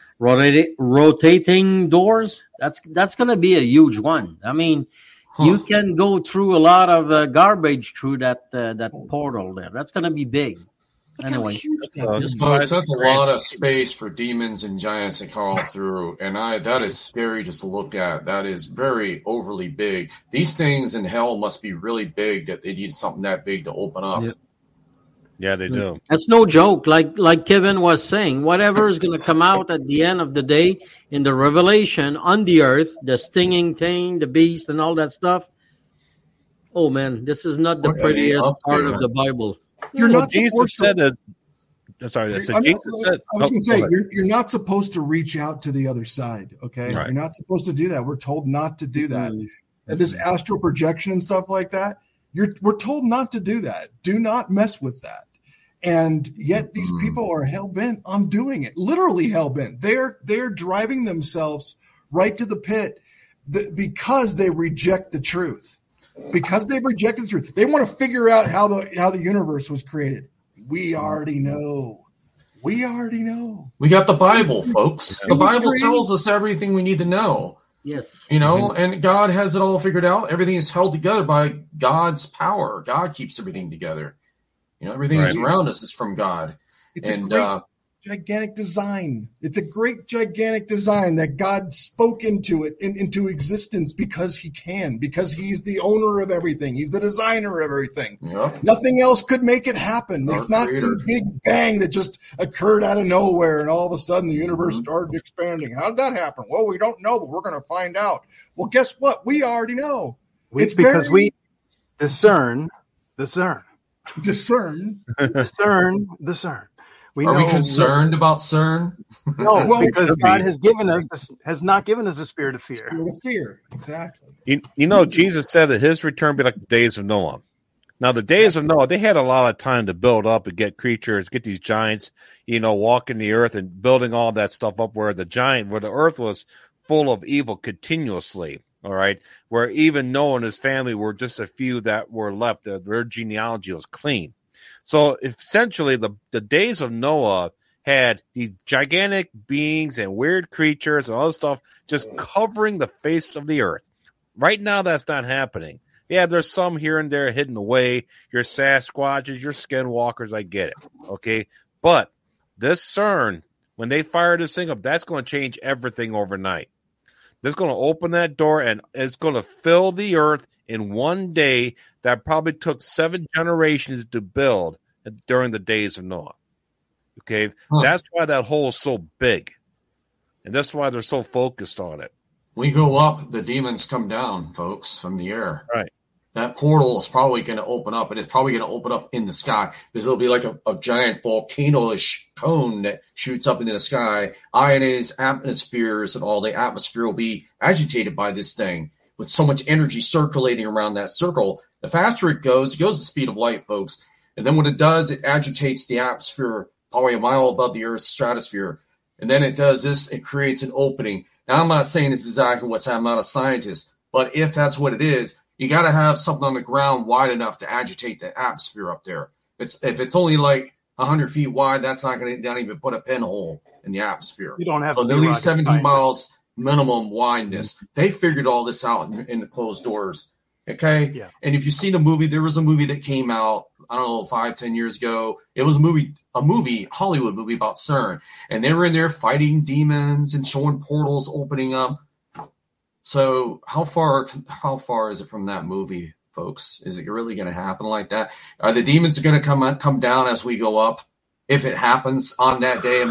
rotating doors. That's going to be a huge one. I mean, you can go through a lot of garbage through that portal there. That's going to be big. Anyway, that's a lot of space for demons and giants to crawl through, and that is scary just to look at. That is very overly big. These things in hell must be really big that they need something that big to open up. Yeah, they do. That's no joke. Like Kevin was saying, whatever is going to come out at the end of the day in the revelation on the earth, the stinging thing, the beast, and all that stuff. Oh man, this is not the prettiest part of the Bible. You're not Jesus said it. Sorry, Jesus said. I was going to say you're not supposed to reach out to the other side. Okay, right. You're not supposed to do that. We're told not to do that. And this astral projection and stuff like that. We're told not to do that. Do not mess with that. And yet these people are hell bent on doing it. Literally hell bent. They're driving themselves right to the pit because they reject the truth. Because they've rejected the truth. They want to figure out how the universe was created. We already know. We got the Bible, folks. The Bible tells us everything we need to know. Yes. And God has it all figured out. Everything is held together by God's power. God keeps everything together. Everything that's around us is from God. It's a great gigantic design. It's a great gigantic design that God spoke into existence because he can, because he's the owner of everything. He's the designer of everything. Yep. Nothing else could make it happen. It's not some big bang that just occurred out of nowhere and all of a sudden the universe started expanding. How did that happen? Well, we don't know, but we're going to find out. Well, guess what? We already know. It's because we discern. Are we concerned about CERN? No, because God has not given us a spirit of fear. Spirit of fear, exactly. Jesus said that his return would be like the days of Noah. Now, the days of Noah, they had a lot of time to build up and get creatures, get these giants, walking the earth and building all that stuff up where the earth was full of evil continuously. All right, where even Noah and his family were just a few that were left. Their genealogy was clean. So essentially, the days of Noah had these gigantic beings and weird creatures and all this stuff just covering the face of the earth. Right now, that's not happening. Yeah, there's some here and there hidden away. Your Sasquatches, your skinwalkers, I get it. Okay, but this CERN, when they fire this thing up, that's going to change everything overnight. That's going to open that door, and it's going to fill the earth in one day that probably took 7 generations to build during the days of Noah. Okay? That's why that hole is so big. And that's why they're so focused on it. We go up, the demons come down, folks, from the air. Right. that portal is probably going to open up, and it's probably going to open up in the sky because it'll be like a giant volcano-ish cone that shoots up into the sky. Ionized atmospheres and all the atmosphere will be agitated by this thing with so much energy circulating around that circle. The faster it goes the speed of light, folks. And then when it does, it agitates the atmosphere probably a mile above the Earth's stratosphere. And then it does this, it creates an opening. Now, I'm not saying this is exactly what's happening. I'm not a scientist, but if that's what it is, you got to have something on the ground wide enough to agitate the atmosphere up there. If it's only like 100 feet wide, that's not going to even put a pinhole in the atmosphere. You don't have so at least 17 miles minimum wideness. Mm-hmm. They figured all this out in the closed doors. Okay. Yeah. And if you've seen a movie, there was a movie that came out, I don't know, 5-10 years ago. It was a movie, Hollywood movie about CERN. And they were in there fighting demons and showing portals opening up. So how far is it from that movie, folks? Is it really going to happen like that? Are the demons going to come down as we go up? If it happens on that day,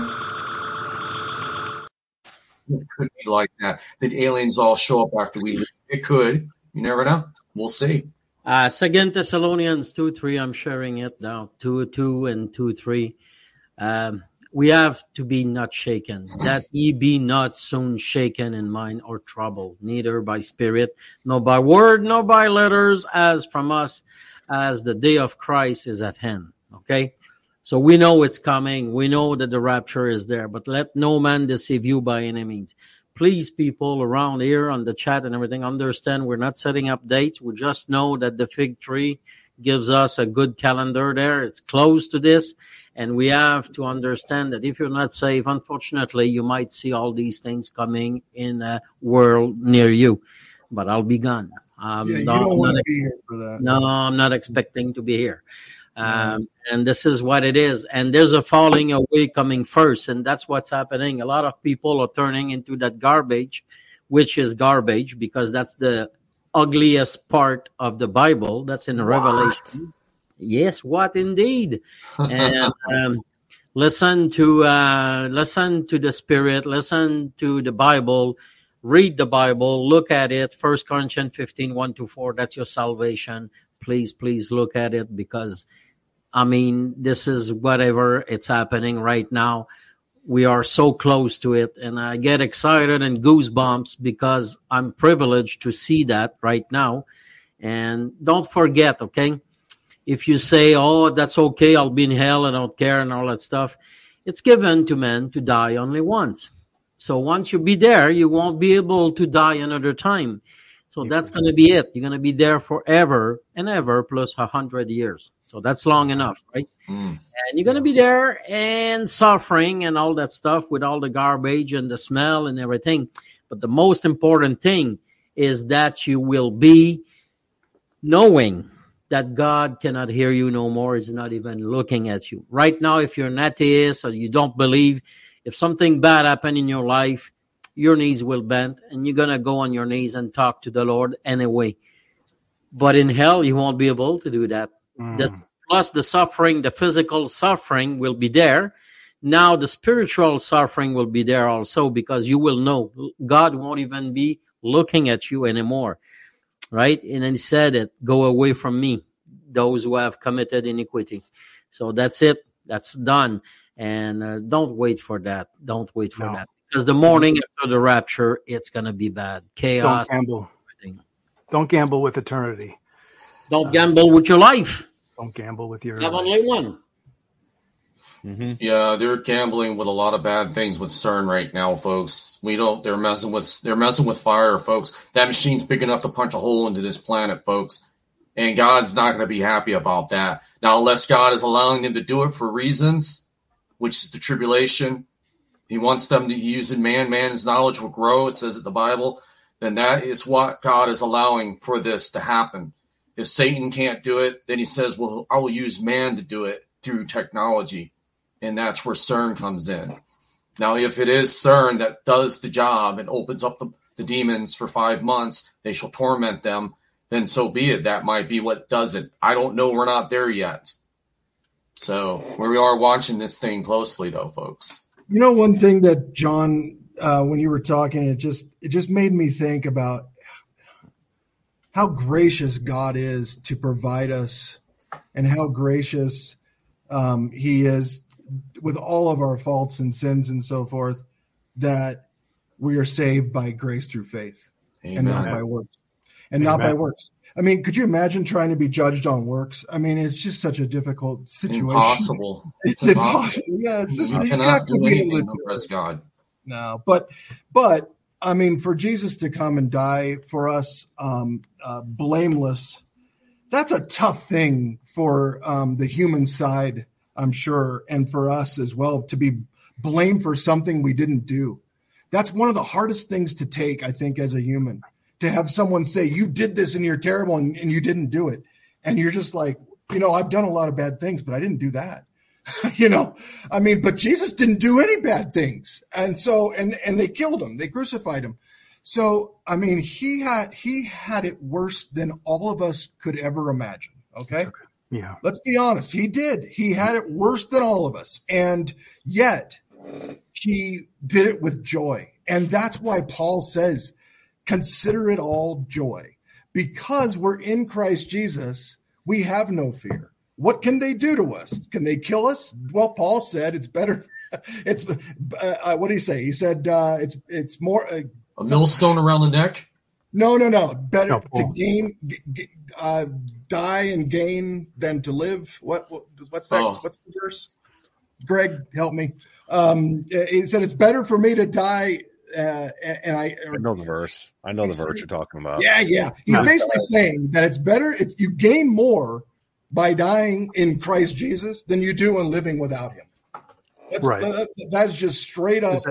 it could be like that. The aliens all show up after we leave. It could. You never know. We'll see. 2 Thessalonians 2:3. I'm sharing it now. 2:2 and 2:3. We have to be not shaken, that ye be not soon shaken in mind or troubled, neither by spirit, nor by word, nor by letters, as from us, as the day of Christ is at hand. Okay? So we know it's coming. We know that the rapture is there, but let no man deceive you by any means. Please, people around here on the chat and everything, understand we're not setting up dates. We just know that the fig tree gives us a good calendar there. It's close to this. And we have to understand that if you're not safe, unfortunately, you might see all these things coming in a world near you. But I'll be gone. You don't want to be here for that. No, I'm not expecting to be here. And this is what it is. And there's a falling away coming first. And that's what's happening. A lot of people are turning into that garbage, which is garbage because that's the ugliest part of the Bible. That's in Revelation. Yes, what indeed? And listen to the Spirit, listen to the Bible, read the Bible, look at it. 1 Corinthians 15, 1-4, that's your salvation. Please look at it because, this is whatever it's happening right now. We are so close to it, and I get excited and goosebumps because I'm privileged to see that right now. And don't forget, okay? If you say, oh, that's okay, I'll be in hell, I don't care, and all that stuff, it's given to men to die only once. So once you be there, you won't be able to die another time. So that's going to be it. You're going to be there forever and ever plus 100 years. So that's long enough, right? And you're going to be there and suffering and all that stuff with all the garbage and the smell and everything. But the most important thing is that you will be knowing that God cannot hear you no more. He's not even looking at you. Right now, if you're an atheist or you don't believe, if something bad happened in your life, your knees will bend and you're going to go on your knees and talk to the Lord anyway. But in hell, you won't be able to do that. Plus the suffering, the physical suffering will be there. Now the spiritual suffering will be there also because you will know God won't even be looking at you anymore. Right? And then he said it, go away from me, those who have committed iniquity. So that's it. That's done. And don't wait for that. Don't wait for that. Because the morning after the rapture, it's going to be bad. Chaos. Don't gamble. Everything. Don't gamble with eternity. Don't gamble with your life. Don't gamble with your life. Have only one. Mm-hmm. Yeah, they're gambling with a lot of bad things with CERN right now, folks. They're messing with fire, folks. That machine's big enough to punch a hole into this planet, folks. And God's not going to be happy about that. Now, unless God is allowing them to do it for reasons, which is the tribulation, he wants them to use in man's knowledge will grow, it says in the Bible, then that is what God is allowing for this to happen. If Satan can't do it, then he says, well, I will use man to do it through technology. And that's where CERN comes in. Now, if it is CERN that does the job and opens up the demons for 5 months, they shall torment them, then so be it. That might be what does it. I don't know. We're not there yet. So we are watching this thing closely, though, folks. You know, one thing that, John, when you were talking, it just made me think about how gracious God is to provide us, and how gracious he is with all of our faults and sins and so forth, that we are saved by grace through faith. Amen. And not by works. And Amen. Not by works. I mean, could you imagine trying to be judged on works? I mean, it's just such a difficult situation. Impossible. It's impossible. Yeah, it's just you cannot do anything to impress God. No, but I mean, for Jesus to come and die for us, blameless, that's a tough thing for the human side, I'm sure, and for us as well, to be blamed for something we didn't do. That's one of the hardest things to take, I think, as a human, to have someone say, you did this and you're terrible and you didn't do it. And you're just like, I've done a lot of bad things, but I didn't do that. I mean, but Jesus didn't do any bad things. And so, and they killed him. They crucified him. So, I mean, he had it worse than all of us could ever imagine. Okay. Yeah. Let's be honest. He did. He had it worse than all of us. And yet he did it with joy. And that's why Paul says, consider it all joy, because we're in Christ Jesus. We have no fear. What can they do to us? Can they kill us? Well, Paul said it's better. It's what did he say? He said it's more a millstone around the neck. No. Better to gain, die and gain than to live. What's that? Oh. What's the verse? Greg, help me. He said it's better for me to die. And I know the verse. I know the verse you're talking about. Yeah. He's basically saying that it's better. You gain more by dying in Christ Jesus than you do in living without him. That's just straight up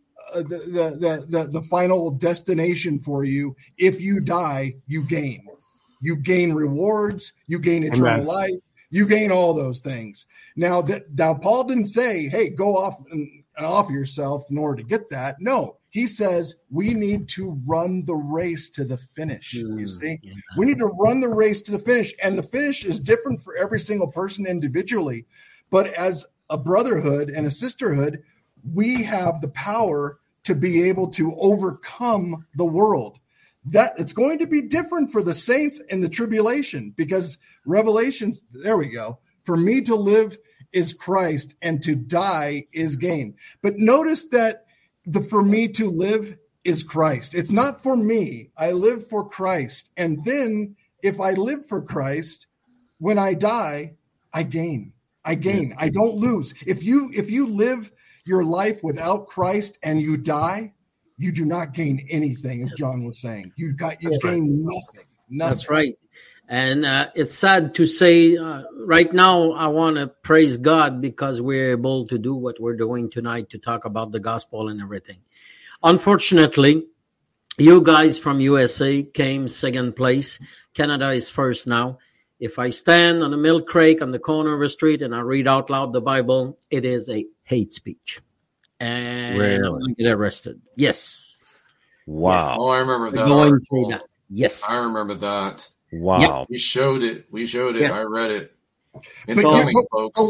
the final destination for you. If you die, you gain. You gain rewards. You gain eternal life. You gain all those things. Now Paul didn't say, hey, go off and offer yourself in order to get that. No. He says we need to run the race to the finish. You see, we need to run the race to the finish. And the finish is different for every single person individually. But as a brotherhood and a sisterhood, we have the power to be able to overcome the world. That it's going to be different for the saints in the tribulation, because Revelations, there we go. For me to live is Christ and to die is gain. But notice that for me to live is Christ. It's not for me. I live for Christ. And then if I live for Christ, when I die, I gain. I don't lose. If you live your life without Christ and you die, you do not gain anything, as John was saying. You gain nothing. That's right. And it's sad to say right now, I want to praise God because we're able to do what we're doing tonight to talk about the gospel and everything. Unfortunately, you guys from USA came second place. Canada is first now. If I stand on a milk crate on the corner of a street and I read out loud the Bible, it is a hate speech. And really? I'm going to get arrested. Yes. Wow. Yes. Oh, I remember that. Going through that. Yes. I remember that. Wow. Yep. We showed it. Yes. I read it. It's coming, folks.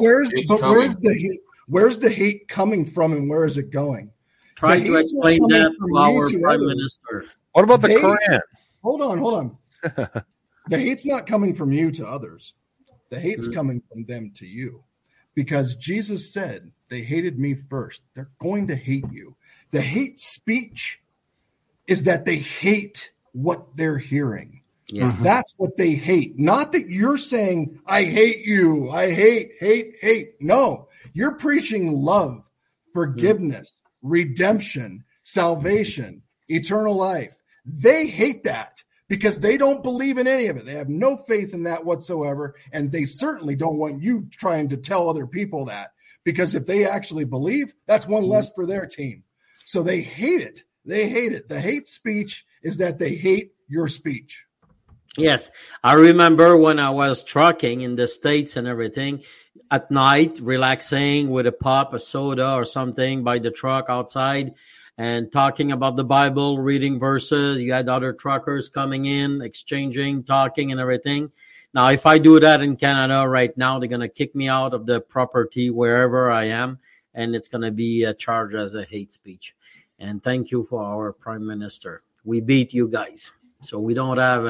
Where's the hate coming from and where is it going? Try to explain that to our Prime Minister. What about the Quran? Hold on. The hate's not coming from you to others. The hate's coming from them to you. Because Jesus said, they hated me first. They're going to hate you. The hate speech is that they hate what they're hearing. Yes. That's what they hate. Not that you're saying, I hate you. I hate. No, you're preaching love, forgiveness, redemption, salvation, eternal life. They hate that because they don't believe in any of it. They have no faith in that whatsoever. And they certainly don't want you trying to tell other people that, because if they actually believe, that's one less for their team. So they hate it. The hate speech is that they hate your speech. Yes. I remember when I was trucking in the States and everything, at night, relaxing with a pop, a soda or something by the truck outside and talking about the Bible, reading verses. You had other truckers coming in, exchanging, talking and everything. Now, if I do that in Canada right now, they're going to kick me out of the property wherever I am, and it's going to be charged as a hate speech. And thank you for our Prime Minister. We beat you guys. So we don't have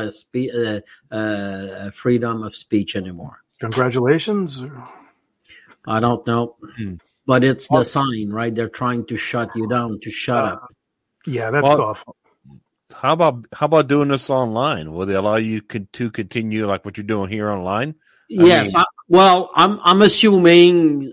a freedom of speech anymore. Congratulations. I don't know, but it's the sign, right? They're trying to shut you down, to shut up. Yeah, that's awful. How about doing this online? Will they allow you to continue like what you're doing here online? Yes. I'm assuming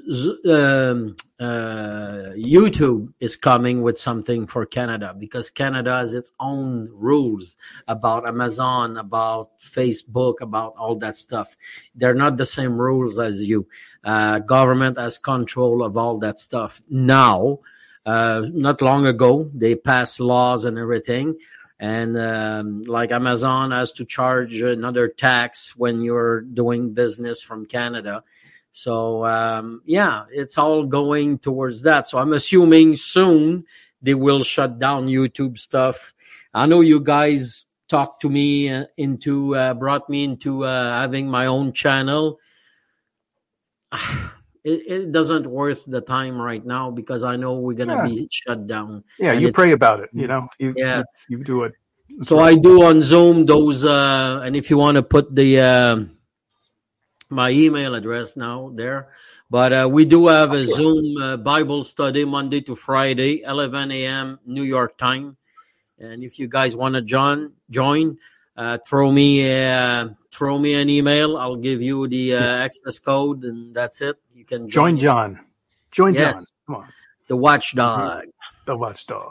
YouTube is coming with something for Canada, because Canada has its own rules about Amazon, about Facebook, about all that stuff. They're not the same rules as you. Government has control of all that stuff now. Not long ago, they passed laws and everything. And like Amazon has to charge another tax when you're doing business from Canada. So, it's all going towards that. So I'm assuming soon they will shut down YouTube stuff. I know you guys talked to me brought me into having my own channel. It doesn't worth the time right now, because I know we're going to be shut down. Yeah, you pray about it, you know. You do it. So I do on Zoom those, and if you want to put the my email address now there, but we do have a Zoom Bible study Monday to Friday, 11 a.m. New York time. And if you guys want to join, throw me an email. I'll give you the access code, and that's it. You can join John. John. Come on. The watchdog. The watchdog.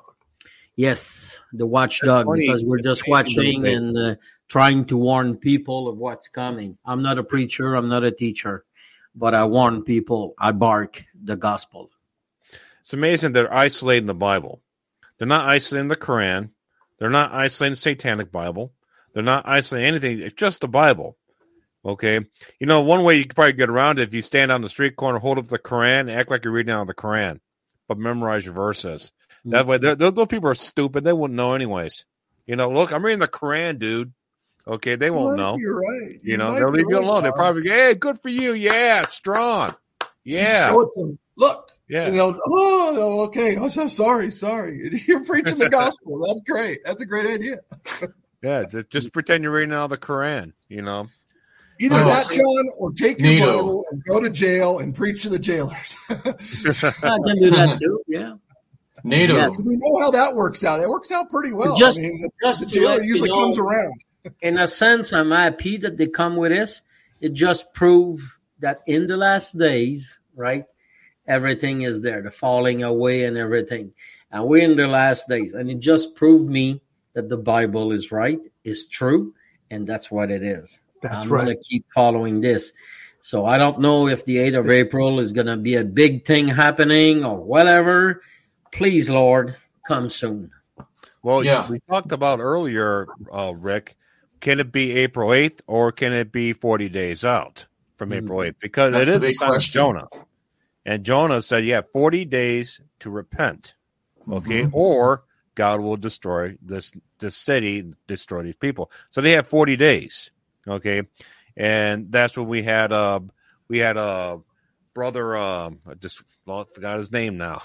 Yes, the watchdog, because we're just watching and trying to warn people of what's coming. I'm not a preacher. I'm not a teacher, but I warn people. I bark the gospel. It's amazing they're isolating the Bible. They're not isolating the Quran. They're not isolating the Satanic Bible. They're not isolating anything. It's just the Bible. Okay? You know, one way you could probably get around it, if you stand on the street corner, hold up the Quran, act like you're reading out of the Quran, but memorize your verses. That way, those people are stupid. They wouldn't know anyways. You know, look, I'm reading the Quran, dude. Okay, they won't know. You're right. You know, they'll leave you alone. They'll probably go, hey, good for you. Yeah, strong. Yeah. Just show it to them. Look. Yeah. And they'll, okay. I'm so sorry. You're preaching the gospel. That's great. That's a great idea. Yeah, just pretend you're reading out of the Quran, you know. Either that, John, or take your Bible and go to jail and preach to the jailers. I can do that too, yeah. NATO. Yeah, we know how that works out. It works out pretty well. The jailer usually comes around. In a sense, I'm happy that they come with this. It just proves that in the last days, right, everything is there, the falling away and everything. And we're in the last days. And it just proved me that the Bible is right, is true, and that's what it is. I'm going to keep following this. So I don't know if the 8th of April is going to be a big thing happening or whatever. Please, Lord, come soon. Well, we talked about earlier, Rick, can it be April 8th or can it be 40 days out from April 8th? Because it is the son of Jonah. And Jonah said, 40 days to repent, okay? Or God will destroy this city, destroy these people. So they have 40 days, okay? And that's what we had a brother, I just forgot his name now.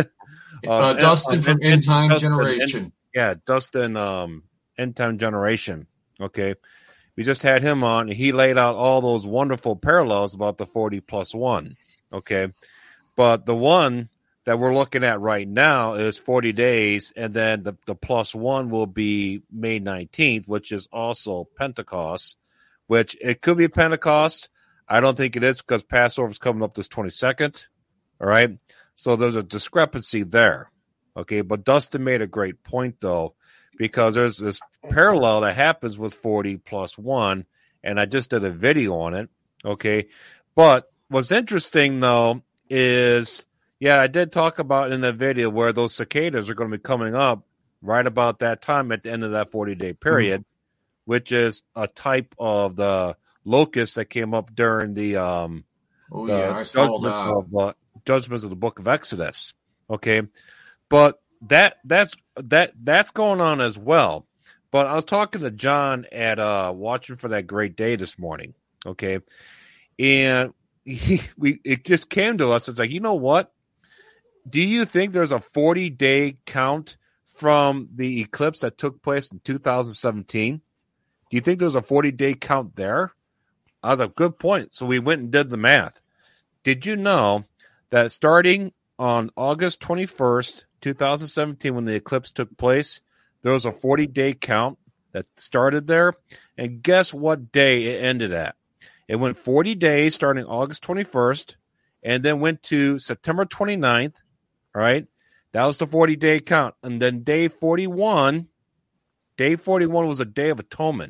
Dustin from End Time Generation. Dustin, End Time Generation, okay? We just had him on. He laid out all those wonderful parallels about the 40 plus 1, okay? But the one that we're looking at right now is 40 days, and then the plus 1 will be May 19th, which is also Pentecost, which it could be Pentecost. I don't think it is because Passover is coming up this 22nd, all right? So there's a discrepancy there, okay? But Dustin made a great point, though, because there's this parallel that happens with 40 plus 1, and I just did a video on it, okay? But what's interesting, though, is, I did talk about in the video where those cicadas are going to be coming up right about that time at the end of that 40-day period, which is a type of the locust that came up during the judgments of the book of Exodus. Okay, but that's going on as well. But I was talking to John at Watching for That Great Day this morning. Okay, and it just came to us. It's like, you know what? Do you think there's a 40-day count from the eclipse that took place in 2017? Do you think there was a 40-day count there? That was a good point. So we went and did the math. Did you know that starting on August 21st, 2017, when the eclipse took place, there was a 40-day count that started there? And guess what day it ended at? It went 40 days starting August 21st and then went to September 29th, all right? That was the 40-day count. And then day 41 was a Day of Atonement.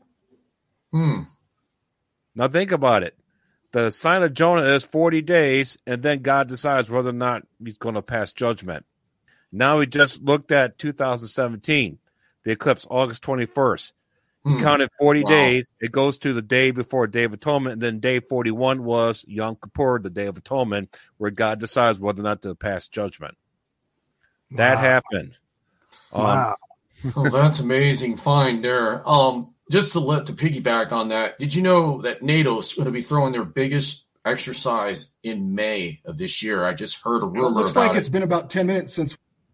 Now think about it. The sign of Jonah is 40 days, and then God decides whether or not he's going to pass judgment. Now we just looked at 2017, the eclipse, August 21st. Counted 40 days. It goes to the day before Day of Atonement, and then day 41 was Yom Kippur, the Day of Atonement, where God decides whether or not to pass judgment. That happened. Wow. Oh, that's amazing find there. Just to piggyback on that, did you know that NATO's going to be throwing their biggest exercise in May of this year? I just heard a rumor about it. Looks like it's been about 10 minutes since.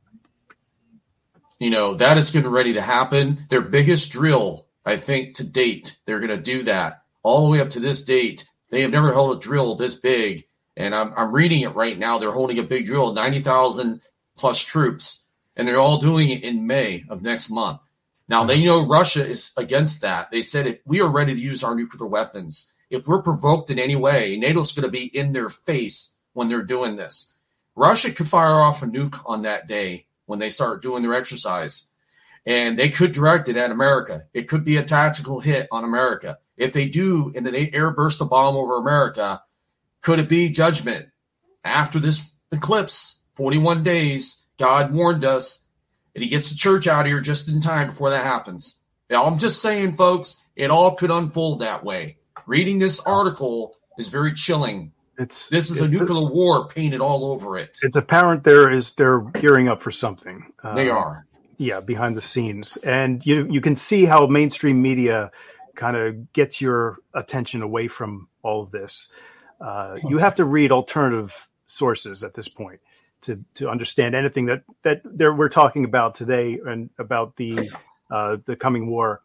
That is getting ready to happen. Their biggest drill, I think, to date. They're going to do that all the way up to this date. They have never held a drill this big. And I'm reading it right now. They're holding a big drill, 90,000 plus troops. And they're all doing it in May of next month. Now, they know Russia is against that. They said if we are ready to use our nuclear weapons, if we're provoked in any way, NATO's going to be in their face when they're doing this. Russia could fire off a nuke on that day when they start doing their exercise. And they could direct it at America. It could be a tactical hit on America. If they do, and they airburst a bomb over America, could it be judgment? After this eclipse, 41 days, God warned us. And he gets the church out here just in time before that happens. Now, I'm just saying, folks, it all could unfold that way. Reading this article is very chilling. This is a nuclear war painted all over it. It's apparent they're gearing up for something. They are. Yeah, behind the scenes. And you can see how mainstream media kind of gets your attention away from all of this. You have to read alternative sources at this point to understand anything that we're talking about today and about the coming war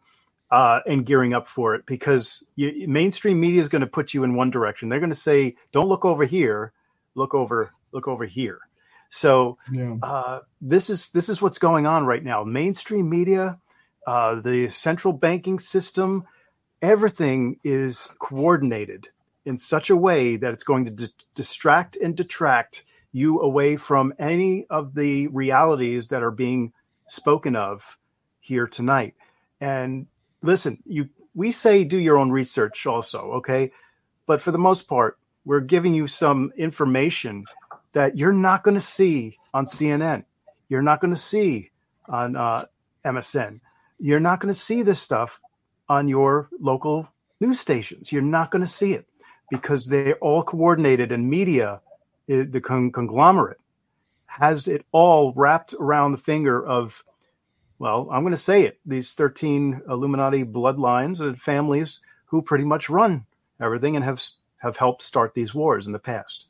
and gearing up for it, because mainstream media is going to put you in one direction. They're going to say, don't look over here, look over here. So this is what's going on right now. Mainstream media, the central banking system, everything is coordinated in such a way that it's going to distract and detract you away from any of the realities that are being spoken of here tonight. And listen, we say do your own research also, okay? But for the most part, we're giving you some information that you're not going to see on CNN. You're not going to see on MSN. You're not going to see this stuff on your local news stations. You're not going to see it because they're all coordinated, and media, the conglomerate, has it all wrapped around the finger of, well, I'm going to say it, these 13 Illuminati bloodlines and families who pretty much run everything and have helped start these wars in the past.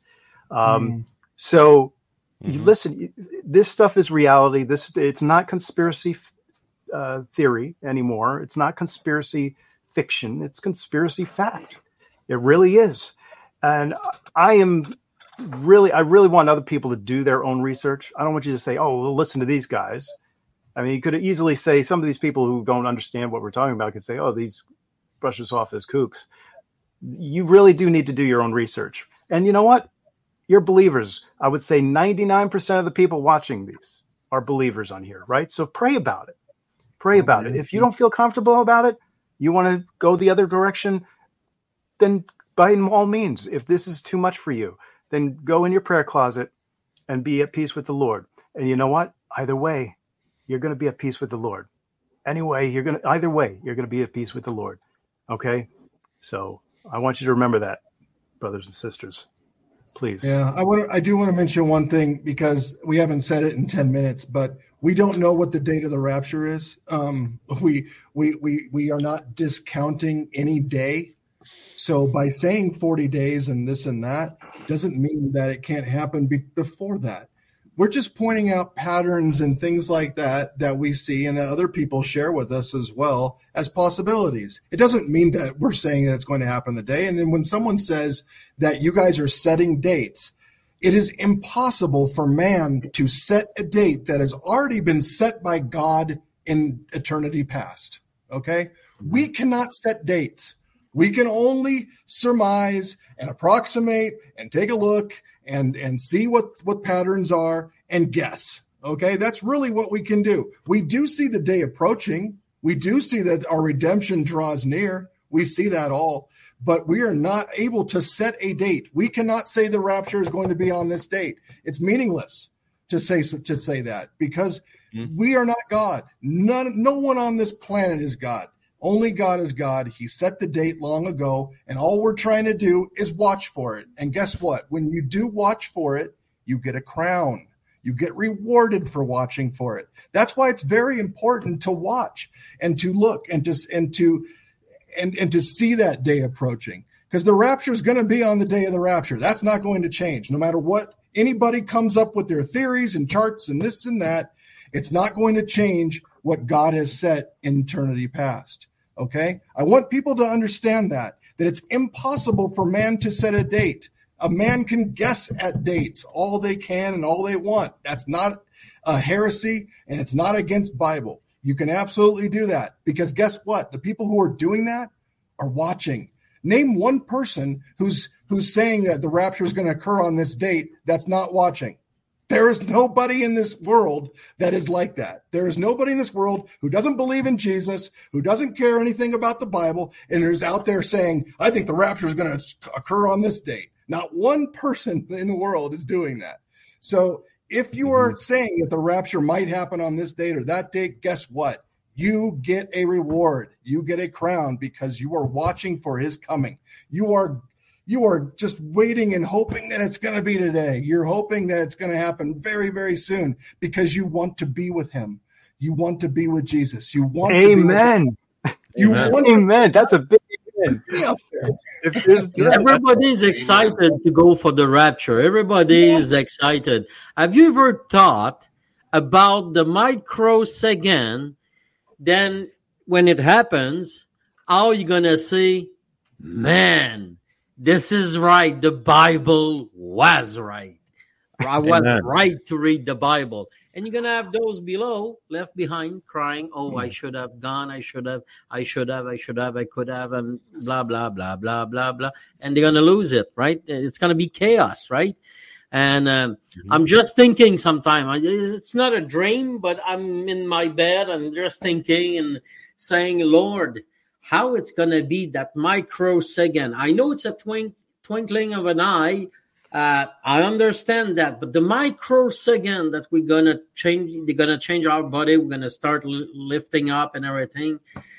So listen, this stuff is reality. It's not conspiracy theory anymore. It's not conspiracy fiction. It's conspiracy fact. It really is. And I really want other people to do their own research. I don't want you to say, oh, well, listen to these guys. I mean, you could easily say some of these people who don't understand what we're talking about could say, oh, these brush us off as kooks. You really do need to do your own research. And you know what? You're believers. I would say 99% of the people watching these are believers on here, right? So pray about it. Pray about it. If you don't feel comfortable about it, you want to go the other direction, then by all means, if this is too much for you, then go in your prayer closet and be at peace with the Lord. And you know what? Either way, you're going to be at peace with the Lord. Anyway, either way, you're going to be at peace with the Lord. Okay? So I want you to remember that, brothers and sisters. Please. Yeah, I do want to mention one thing, because we haven't said it in 10 minutes, but we don't know what the date of the rapture is. We are not discounting any day. So by saying 40 days and this and that doesn't mean that it can't happen before that. We're just pointing out patterns and things like that we see and that other people share with us as well as possibilities. It doesn't mean that we're saying that it's going to happen the day. And then when someone says that you guys are setting dates, it is impossible for man to set a date that has already been set by God in eternity past. Okay? We cannot set dates. We can only surmise and approximate and take a look and see what patterns are and guess. Okay, that's really what we can do. We do see the day approaching. We do see that our redemption draws near. We see that all, but we are not able to set a date. We cannot say the rapture is going to be on this date. It's meaningless to say that because we are not God. No one on this planet is God. Only God is God. He set the date long ago, and all we're trying to do is watch for it. And guess what? When you do watch for it, you get a crown. You get rewarded for watching for it. That's why it's very important to watch and to look and to see that day approaching. Because the rapture is going to be on the day of the rapture. That's not going to change. No matter what anybody comes up with their theories and charts and this and that, it's not going to change what God has set in eternity past. Okay? I want people to understand that it's impossible for man to set a date. A man can guess at dates all they can and all they want. That's not a heresy, and it's not against Bible. You can absolutely do that because guess what? The people who are doing that are watching. Name one person who's saying that the rapture is going to occur on this date that's not watching. There is nobody in this world that is like that. There is nobody in this world who doesn't believe in Jesus, who doesn't care anything about the Bible, and is out there saying, I think the rapture is going to occur on this date. Not one person in the world is doing that. So if you are saying that the rapture might happen on this date or that date, guess what? You get a reward. You get a crown because you are watching for his coming. You are just waiting and hoping that it's going to be today. You're hoping that it's going to happen very, very soon because you want to be with him. You want to be with Jesus. You want to be with him. Amen. That's a big amen. Everybody's excited to go for the rapture. Everybody is excited. Have you ever thought about the microsecond, then when it happens, how are you going to say, man, this is right. The Bible was right. I was right to read the Bible. And you're going to have those below left behind crying, oh, I should have gone. I could have, and blah, blah, blah, blah, blah, blah. And they're going to lose it, right? It's going to be chaos, right? And I'm just thinking sometime, it's not a dream, but I'm in my bed and just thinking and saying, Lord, how it's going to be that microsecond. I know it's a twinkling of an eye. I understand that, but the microsecond that we're going to change, they're going to change our body. We're going to start lifting up and everything.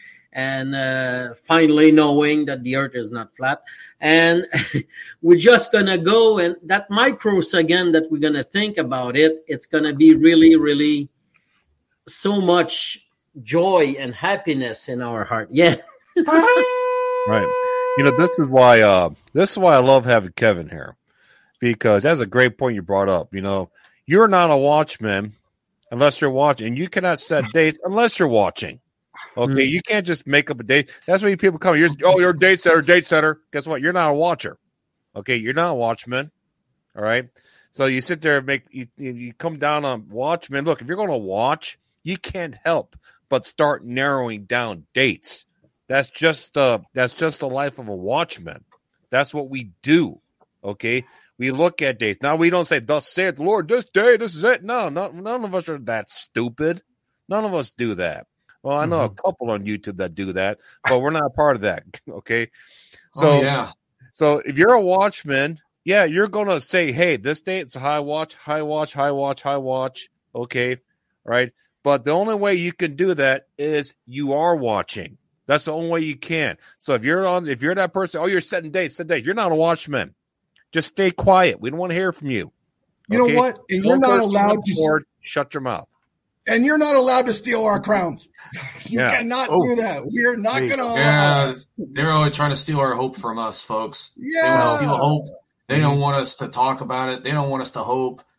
And finally knowing that the earth is not flat. And we're just going to go, and that microsecond that we're going to think about it, it's going to be really, really so much joy and happiness in our heart. Yeah. Right. You know, this is why I love having Kevin here, because that's a great point you brought up. You know, you're not a watchman unless you're watching, and you cannot set dates unless you're watching. Okay, you can't just make up a date. That's why people come. You're a date setter. Guess what? You're not a watcher. Okay, you're not a watchman. All right. So you sit there and you come down on watchmen. Look, if you're going to watch, you can't help but start narrowing down dates. That's just the life of a watchman. That's what we do. Okay, we look at dates. Now we don't say, "Thus saith the Lord, this day, this is it." No, none of us are that stupid. None of us do that. Well, I know a couple on YouTube that do that, but we're not a part of that. Okay, so so if you're a watchman, yeah, you're gonna say, "Hey, this day it's a high watch, high watch, high watch, high watch." Okay, right. But the only way you can do that is you are watching. That's the only way you can. So if you're that person, you're setting dates, you're not a watchman. Just stay quiet. We don't want to hear from you. You know what? And you're not allowed to shut your mouth. And you're not allowed to steal our crowns. You cannot do that. We're not going to allow it. They're always trying to steal our hope from us, folks. Yeah. They want to steal hope. They don't want us to talk about it. They don't want us to hope.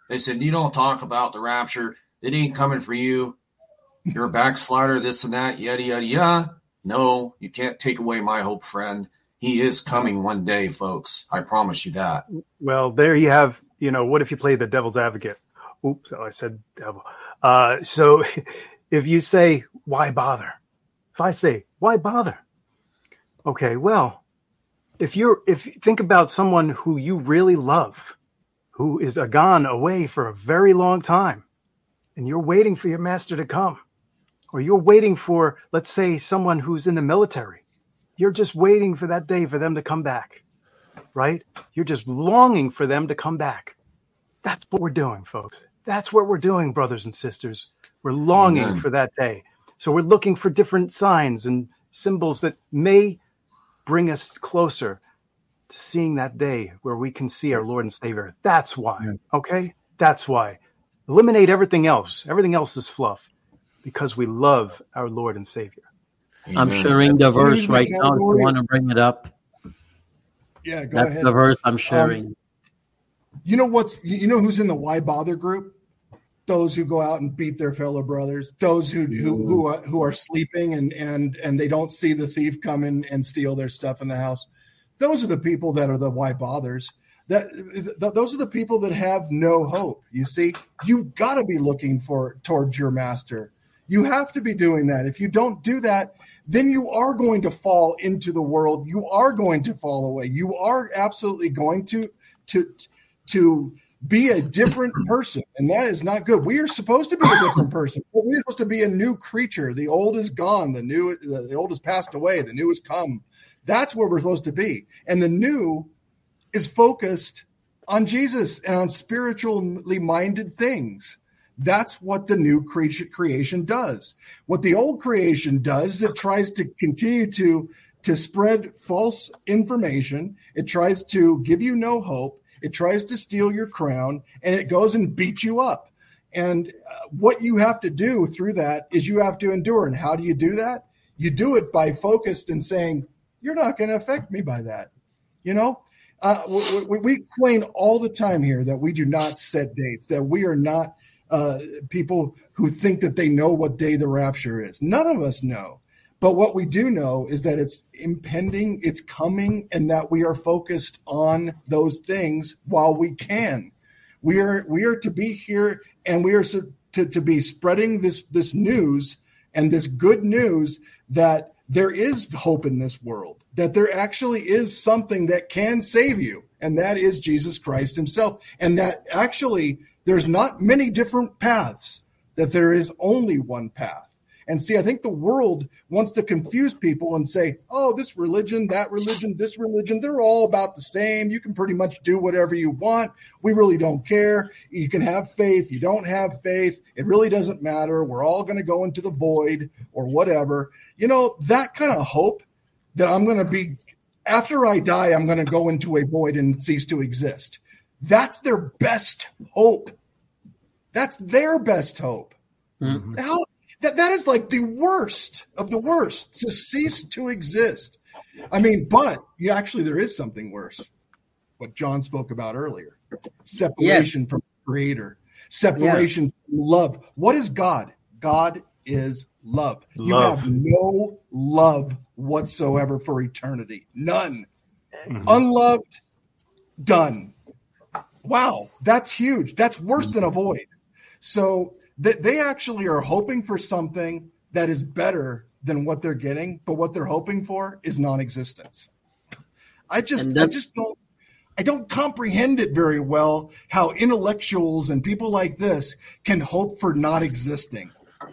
They said, you don't talk about the rapture. It ain't coming for you. You're a backslider, this and that, yada, yada, yada. No, you can't take away my hope, friend. He is coming one day, folks. I promise you that. Well, there you have, what if you play the devil's advocate? Oops, I said devil. So if you say, why bother? If I say, why bother? Okay, well, if you think about someone who you really love, who is gone away for a very long time, and you're waiting for your master to come, or you're waiting for, let's say, someone who's in the military. You're just waiting for that day for them to come back, right? You're just longing for them to come back. That's what we're doing, folks. That's what we're doing, brothers and sisters. We're longing for that day. So we're looking for different signs and symbols that may bring us closer to seeing that day where we can see our Lord and Savior. That's why, okay? That's why. Eliminate everything else. Everything else is fluff because we love our Lord and Savior. Amen. I'm sharing the verse right now if you want to bring it up. Yeah, go ahead. That's the verse I'm sharing. You know who's in the why bother group? Those who go out and beat their fellow brothers, those who are sleeping and they don't see the thief come in and steal their stuff in the house. Those are the people that are the why bothers. Those are the people that have no hope. You see, you've got to be looking towards your master. You have to be doing that. If you don't do that, then you are going to fall into the world. You are going to fall away. You are absolutely going to be a different person, and that is not good. We are supposed to be a different person. We're supposed to be a new creature. The old is gone. The old has passed away. The new has come. That's where we're supposed to be. And the new is focused on Jesus and on spiritually minded things. That's what the new creation does. What the old creation does is it tries to continue to spread false information. It tries to give you no hope. It tries to steal your crown, and it goes and beats you up. And what you have to do through that is you have to endure. And how do you do that? You do it by focused and saying, you're not going to affect me by that. We explain all the time here that we do not set dates, that we are not people who think that they know what day the rapture is. None of us know. But what we do know is that it's impending, it's coming, and that we are focused on those things while we can. We are to be here, and we are to be spreading this news and this good news that there is hope in this world, that there actually is something that can save you, and that is Jesus Christ himself. And that actually there's not many different paths, that there is only one path. And see, I think the world wants to confuse people and say, oh, this religion, that religion, this religion, they're all about the same. You can pretty much do whatever you want. We really don't care. You can have faith. You don't have faith. It really doesn't matter. We're all going to go into the void or whatever. That kind of hope that I'm going to be, after I die, I'm going to go into a void and cease to exist. That's their best hope. That's their best hope. Mm-hmm. That is like the worst of the worst, to cease to exist. I mean, but there is something worse. What John spoke about earlier. Separation from the Creator. Separation from love. What is God? God is love. You have no love whatsoever for eternity. None. Mm-hmm. Unloved, done. Wow, that's huge. That's worse than a void. So they actually are hoping for something that is better than what they're getting, but what they're hoping for is non-existence. I don't comprehend it very well, how intellectuals and people like this can hope for not existing.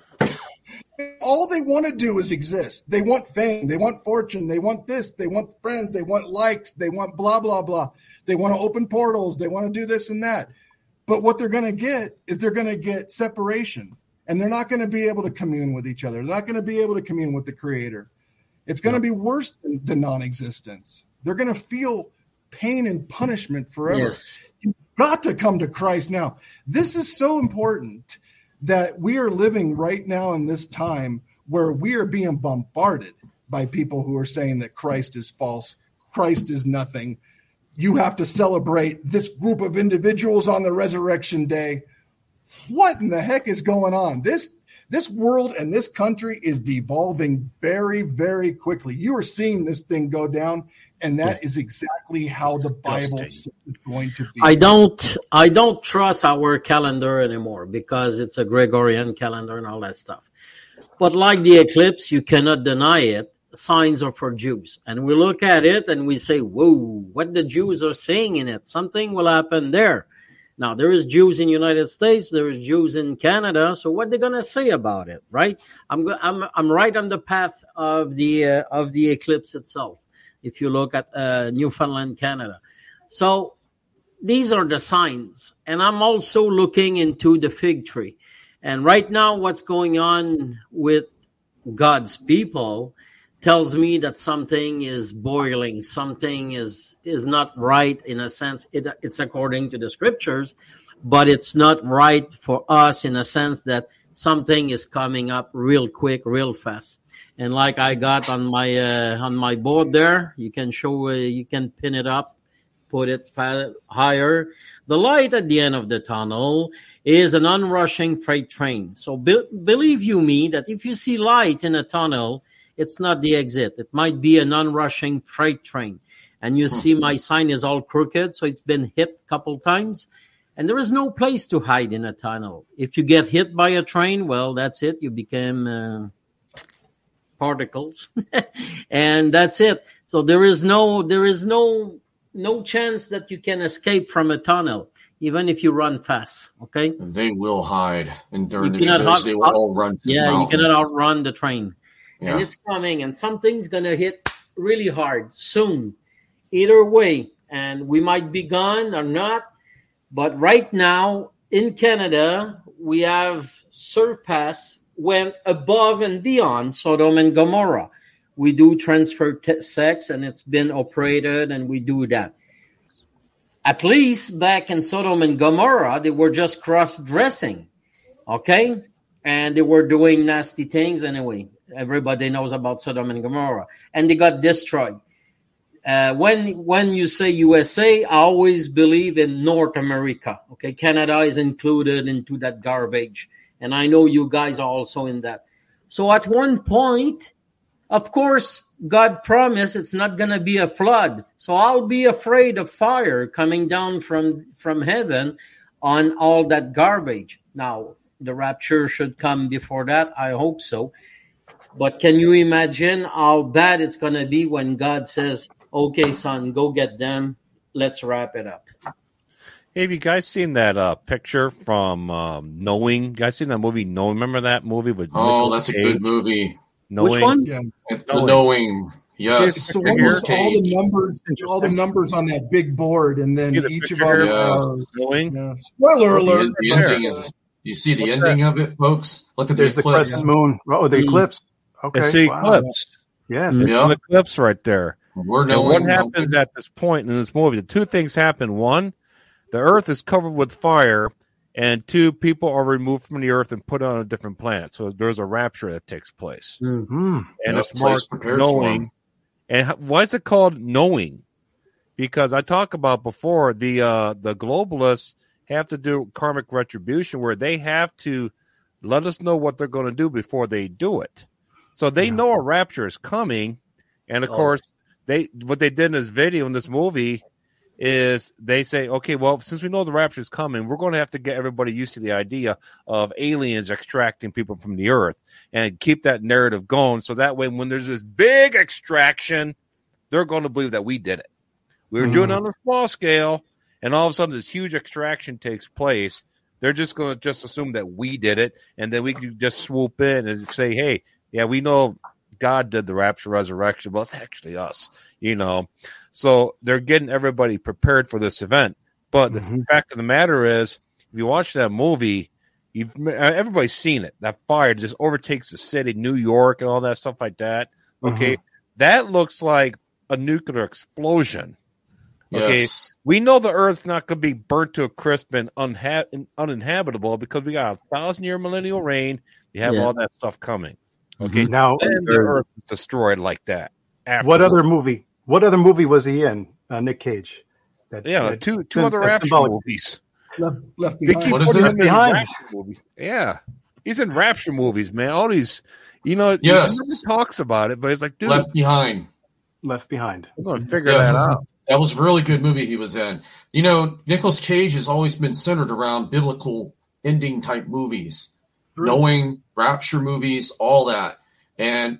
All they want to do is exist. They want fame. They want fortune. They want this. They want friends. They want likes. They want blah, blah, blah. They want to open portals. They want to do this and that. But what they're going to get is they're going to get separation, and they're not going to be able to commune with each other. They're not going to be able to commune with the Creator. It's going to be worse than non-existence. They're going to feel pain and punishment forever. Yes. You've got to come to Christ now. This is so important that we are living right now in this time where we are being bombarded by people who are saying that Christ is false, Christ is nothing. you have to celebrate this group of individuals on the resurrection day. What in the heck is going on? This world and this country is devolving very, very quickly. You are seeing this thing go down, and that is exactly how the Bible says it's going to be. I don't trust our calendar anymore because it's a Gregorian calendar and all that stuff. But like the eclipse, you cannot deny it. Signs are for Jews. And we look at it and we say, whoa, what the Jews are saying in it. Something will happen there. Now, there is Jews in the United States. There is Jews in Canada. So what they're going to say about it, right? I'm right on the path of the eclipse itself. If you look at Newfoundland, Canada. So these are the signs. And I'm also looking into the fig tree. And right now, what's going on with God's people tells me that something is boiling. Something is not right in a sense. It's according to the scriptures, but it's not right for us in a sense that something is coming up real quick, real fast. And like I got on my board there, you can pin it up, put it higher. The light at the end of the tunnel is an onrushing freight train. So believe you me that if you see light in a tunnel, it's not the exit. It might be an onrushing freight train. And you see my sign is all crooked, so it's been hit a couple times. And there is no place to hide in a tunnel. If you get hit by a train, well, that's it. You become particles. And that's it. So there is no chance that you can escape from a tunnel, even if you run fast. Okay? And they will hide. And during the trains, they will all run to the mountains. You cannot outrun the train. Yeah. And it's coming, and something's going to hit really hard soon. Either way, and we might be gone or not. But right now, in Canada, we have went above and beyond Sodom and Gomorrah. We do transfer sex, and it's been operated, and we do that. At least back in Sodom and Gomorrah, they were just cross-dressing, okay? And they were doing nasty things anyway. Everybody knows about Sodom and Gomorrah. And they got destroyed. When you say USA, I always believe in North America. Okay, Canada is included into that garbage. And I know you guys are also in that. So at one point, of course, God promised it's not going to be a flood. So I'll be afraid of fire coming down from heaven on all that garbage. Now, the rapture should come before that. I hope so. But can you imagine how bad it's going to be when God says, okay, son, go get them. Let's wrap it up. Hey, have you guys seen that picture from Knowing? You guys seen that movie, Knowing? Remember that movie with Nicolas Cage? A good movie. Knowing? Which one? Yeah. Knowing. Yes. So almost all the numbers on that big board, and then each of them are Knowing? Yeah. Spoiler alert. The ending is, you see the ending of it, folks? Look at the eclipse. The crescent moon. Oh, the eclipse. Okay. It's the eclipse. Yes. It's an eclipse right there. We're and what happens at this point in this movie? The two things happen. One, the earth is covered with fire, and two, people are removed from the earth and put on a different planet. So there's a rapture that takes place. Mm-hmm. And it's marked Knowing. And why is it called Knowing? Because I talked about before, the globalists have to do karmic retribution where they have to let us know what they're going to do before they do it. So they know a rapture is coming. And, of course, what they did in this video, in this movie, is they say, okay, well, since we know the rapture is coming, we're going to have to get everybody used to the idea of aliens extracting people from the earth and keep that narrative going. So that way, when there's this big extraction, they're going to believe that we did it. We were doing it on a small scale, and all of a sudden this huge extraction takes place. They're just going to just assume that we did it, and then we can just swoop in and say, hey, yeah, we know God did the rapture resurrection, but it's actually us, you know. So they're getting everybody prepared for this event. But the fact of the matter is, if you watch that movie, everybody's seen it. That fire just overtakes the city, New York, and all that stuff like that. Okay, that looks like a nuclear explosion. Okay, yes. We know the Earth's not going to be burnt to a crisp and uninhabitable because we got 1,000-year millennial reign. You have all that stuff coming. Okay, now then the Earth is destroyed like that. What other movie was he in? Nick Cage. Two other Rapture movies. Left They Behind. keep What is putting it? him in Rapture movies. Yeah, he's in Rapture movies, man. All these, Yes. he never talks about it, but it's like, dude, Left Behind. Left Behind. I'm going to figure that out. That was a really good movie he was in. Nicolas Cage has always been centered around biblical ending type movies, knowing Rapture movies, all that. And,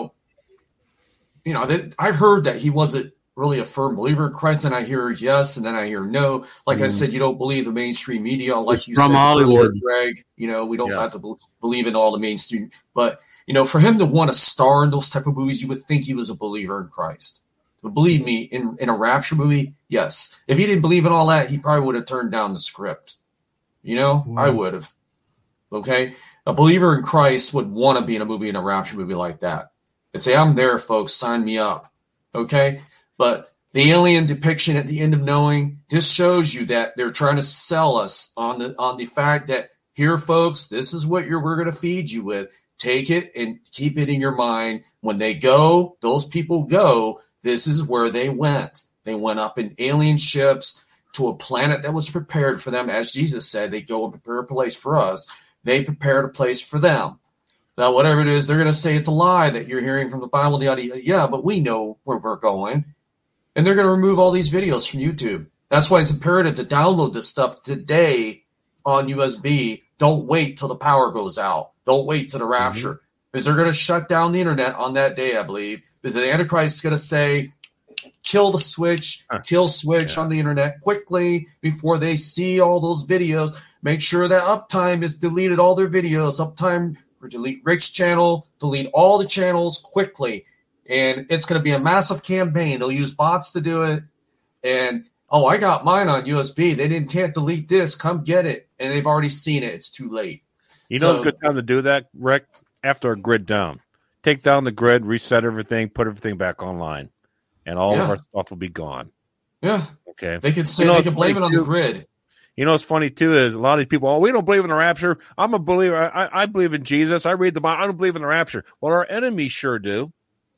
I've heard that he wasn't really a firm believer in Christ, and I hear yes, and then I hear no. Like I said, you don't believe the mainstream media, like It's you from said Hollywood, earlier, Greg. We don't have to believe in all the mainstream. But, for him to want to star in those type of movies, you would think he was a believer in Christ. But believe me, in a Rapture movie, yes. If he didn't believe in all that, he probably would have turned down the script. I would have. Okay? A believer in Christ would want to be in a Rapture movie like that. And say, I'm there, folks, sign me up. Okay? But the alien depiction at the end of Knowing just shows you that they're trying to sell us on the fact that, here, folks, this is what we're going to feed you with. Take it and keep it in your mind. When they go, those people go, this is where they went. They went up in alien ships to a planet that was prepared for them. As Jesus said, they go and prepare a place for us. They prepared a place for them. Now, whatever it is, they're going to say it's a lie that you're hearing from the Bible. Yeah, but we know where we're going. And they're going to remove all these videos from YouTube. That's why it's imperative to download this stuff today on USB. Don't wait till the power goes out. Don't wait till the Rapture. Because they're going to shut down the internet on that day, I believe. Because the Antichrist is going to say, kill switch on the internet quickly before they see all those videos. Make sure that Uptime is deleted all their videos. Uptime, or delete Rick's channel, delete all the channels quickly. And it's going to be a massive campaign. They'll use bots to do it. And, I got mine on USB. They can't delete this. Come get it. And they've already seen it. It's too late. It's a good time to do that, Rick? After a grid down. Take down the grid, reset everything, put everything back online. And all of our stuff will be gone. Yeah. Okay. They could say they can blame it on the grid. What's funny, too, is a lot of these people, we don't believe in the Rapture. I'm a believer. I believe in Jesus. I read the Bible. I don't believe in the Rapture. Well, our enemies sure do.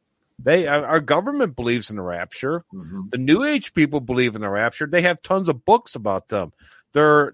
Our government believes in the Rapture. Mm-hmm. The New Age people believe in the Rapture. They have tons of books about them. They're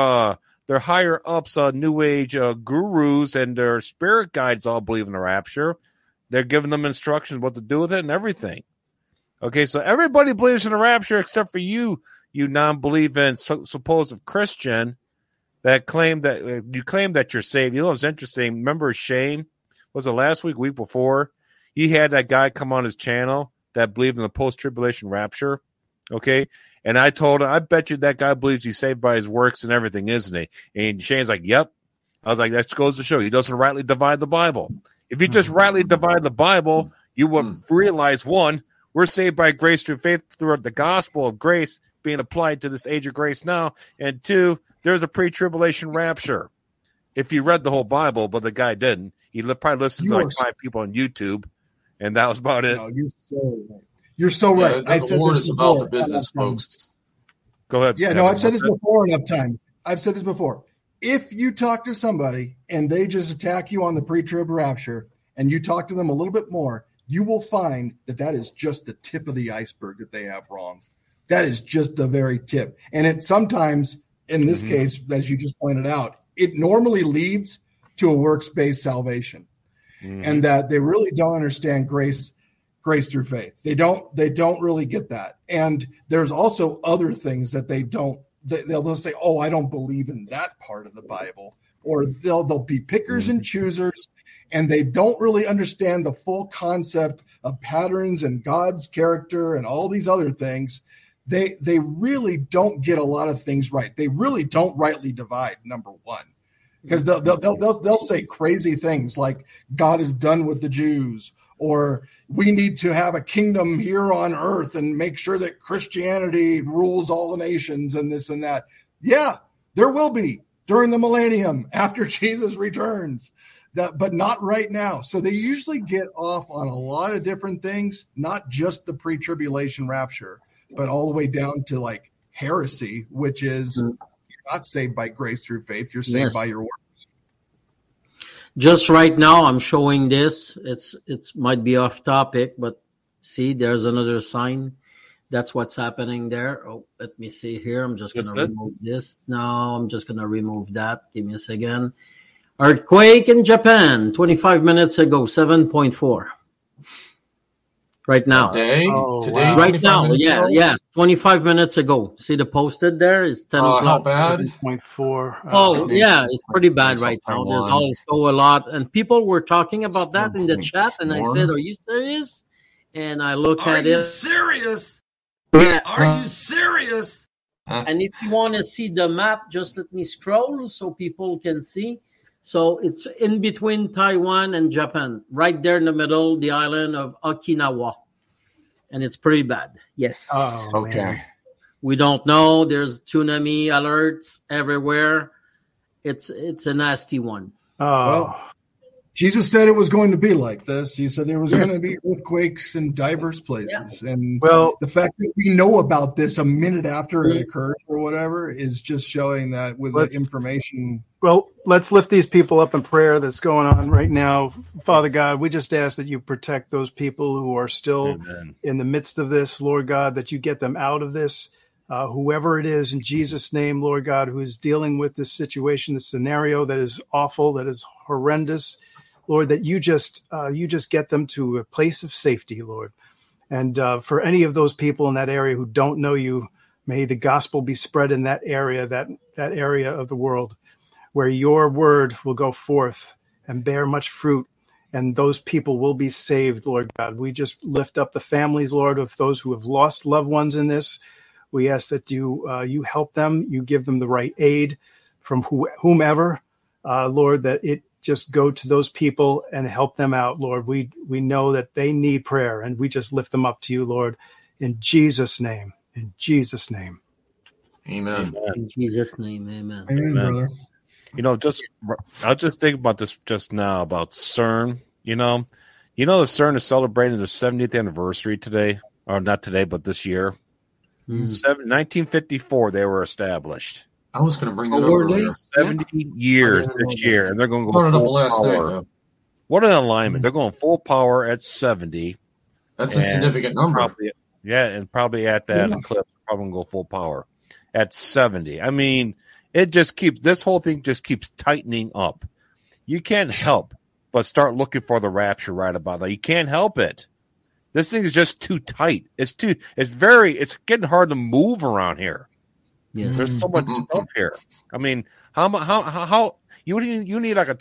higher ups, New Age gurus and their spirit guides all believe in the Rapture. They're giving them instructions what to do with it and everything. Okay, so everybody believes in the Rapture except for you non-believing supposed Christian that claim that you're saved. It's interesting. Remember Shane? Was it last week before? He had that guy come on his channel that believed in the post-tribulation rapture. Okay. And I told him, I bet you that guy believes he's saved by his works and everything, isn't he? And Shane's like, yep. I was like, that goes to show he doesn't rightly divide the Bible. If you just rightly divide the Bible, you would realize, one, we're saved by grace through faith through the gospel of grace being applied to this age of grace now. And two, there's a pre-tribulation rapture. If you read the whole Bible, but the guy didn't, he probably listened to like 5 people on YouTube, and that was about it. No, you're so right. I said Lord this is before, about the business, folks. Go ahead. Yeah, no, I've said this before in Uptime. I've said this before. If you talk to somebody and they just attack you on the pre-trib rapture, and you talk to them a little bit more, you will find that is just the tip of the iceberg that they have wrong. That is just the very tip. And it sometimes, in this case, as you just pointed out, it normally leads to a works-based salvation. And that they really don't understand grace through faith. They don't really get that. And there's also other things that they don't. They'll say, "Oh, I don't believe in that part of the Bible," or they'll be pickers and choosers, and they don't really understand the full concept of patterns and God's character and all these other things. They really don't get a lot of things right. They really don't rightly divide. Number one. Because they'll say crazy things like God is done with the Jews, or we need to have a kingdom here on earth and make sure that Christianity rules all the nations and this and that. Yeah, there will be during the millennium after Jesus returns, but not right now. So they usually get off on a lot of different things, not just the pre-tribulation rapture, but all the way down to like heresy, which is not saved by grace through faith. You're saved by your work. Just right now, I'm showing this. It's might be off topic, but see, there's another sign That's what's happening there. Oh, let me see here. I'm just going to remove this. No, I'm just going to remove that. Give me a second. Earthquake in Japan, 25 minutes ago, 7.4. Right now. Today? Wow. Right now, yeah. 25 minutes ago. See the posted there? It's 10 o'clock. How bad? 7.4. Yeah, it's pretty bad right now. There's also a lot. And people were talking about that in the chat. And I said, are you serious? And I look at it. Are you serious? Yeah. Are you serious? And if you want to see the map, just let me scroll so people can see. So it's in between Taiwan and Japan, right there in the middle, the island of Okinawa. And it's pretty bad. Yes. Oh, okay. Man. We don't know. There's tsunami alerts everywhere. It's a nasty one. Oh. Well, Jesus said it was going to be like this. He said there was going to be earthquakes in diverse places. Yeah. And the fact that we know about this a minute after it occurs or whatever is just showing that with the information. Well, let's lift these people up in prayer that's going on right now. Father God, we just ask that you protect those people who are still in the midst of this, Lord God, that you get them out of this. Whoever it is, in Jesus' name, Lord God, who is dealing with this situation, this scenario that is awful, that is horrendous, Lord, that you just get them to a place of safety, Lord. And for any of those people in that area who don't know you, may the gospel be spread in that area, that area of the world where your word will go forth and bear much fruit, and those people will be saved, Lord God. We just lift up the families, Lord, of those who have lost loved ones in this. We ask that you help them, you give them the right aid from whomever, Lord, that it just go to those people and help them out, Lord. We know that they need prayer, and we just lift them up to you, Lord, in Jesus' name. In Jesus' name. Amen. In Jesus' name, amen. Amen, brother. You know, I was just thinking about this just now about CERN. You know, the CERN is celebrating their 70th anniversary today, or not today, but this year. 1954, they were established. I was going to bring it over. 70 years this year, and they're going to go full power. What an alignment! They're going full power at 70. That's a significant number. Probably at that eclipse, probably going to go full power at 70. I mean, this whole thing just keeps tightening up. You can't help but start looking for the rapture right about now. You can't help it. This thing is just too tight. It's getting hard to move around here. Yes. There's so much stuff here. I mean, how you need like a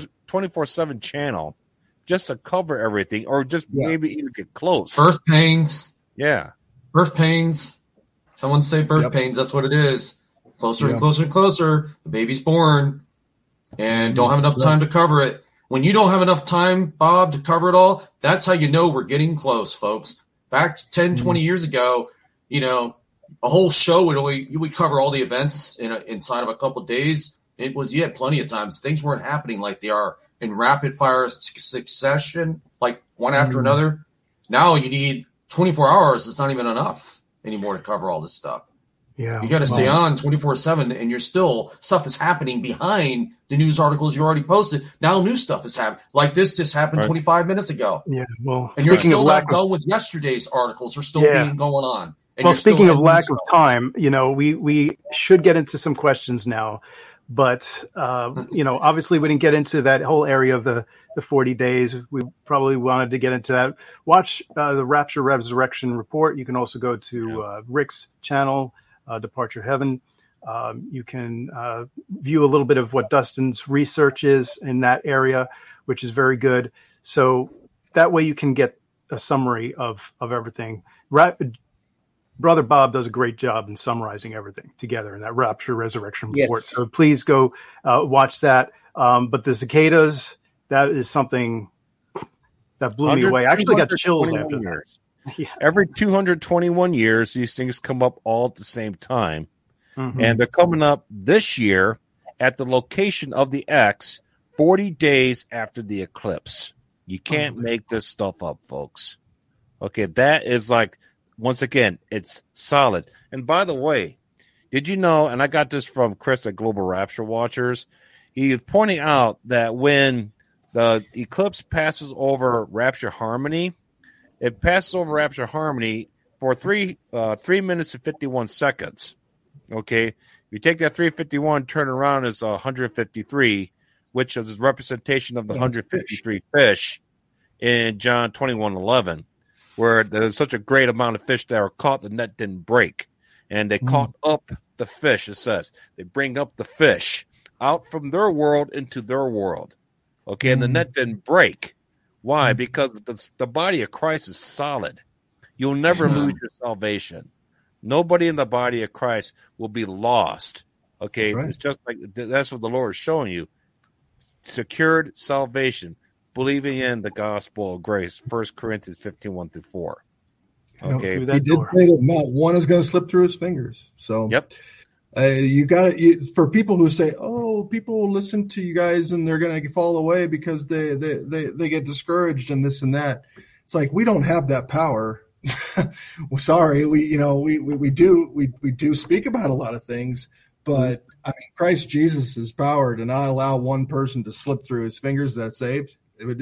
24/7 channel just to cover everything, or just maybe even get close. Birth pains. Yeah. Birth pains. Someone say birth pains. That's what it is. Closer and closer and closer. The baby's born and don't have enough time to cover it. When you don't have enough time, Bob, to cover it all, that's how you know we're getting close, folks. Back 10, 20 years ago, a whole show would cover all the events inside of a couple of days. You had plenty of times. Things weren't happening like they are in rapid fire succession, like one after another. Now you need 24 hours. It's not even enough anymore to cover all this stuff. Yeah, you got to stay on 24/7, and stuff is happening behind the news articles you already posted. Now new stuff is happening. Like this just happened 25 minutes ago. Yeah, well, and you're still not done with yesterday's articles. Are still being going on. And well, speaking of lack of time, we should get into some questions now, but obviously we didn't get into that whole area of the 40 days. We probably wanted to get into that. Watch the Rapture Resurrection Report. You can also go to Rick's channel. Departure Heaven. You can view a little bit of what Dustin's research is in that area, which is very good. So that way you can get a summary of everything. Brother Bob does a great job in summarizing everything together in that Rapture Resurrection Report. So please go watch that. But the cicadas, that is something that blew me away. I actually got chills after that. Yeah. Every 221 years, these things come up all at the same time. And they're coming up this year at the location of the X 40 days after the eclipse. You can't make this stuff up, folks. Okay, that is like, once again, it's solid. And by the way, did you know, and I got this from Chris at Global Rapture Watchers, he was pointing out that when the eclipse passes over Rapture Harmony, it passes over Rapture Harmony for 3 minutes and 51 seconds. Okay, you take that 351, turn around is 153, which is a representation of the 153 fish in John 21:11, where there's such a great amount of fish that are caught, the net didn't break, and they caught up the fish. It says they bring up the fish out from their world into their world. Okay, and the net didn't break. Why? Because the body of Christ is solid. You'll never lose your salvation. Nobody in the body of Christ will be lost. Okay, It's just like that's what the Lord is showing you. Secured salvation, believing in the gospel of grace. 1 Corinthians 15:1-4. Okay, he did say that not one is going to slip through his fingers. So yep. You got it for people who say, "Oh, people will listen to you guys and they're going to fall away because they get discouraged and this and that." It's like we don't have that power. Well, sorry, we do speak about a lot of things, but I mean, Christ Jesus is power to not allow one person to slip through his fingers that's saved.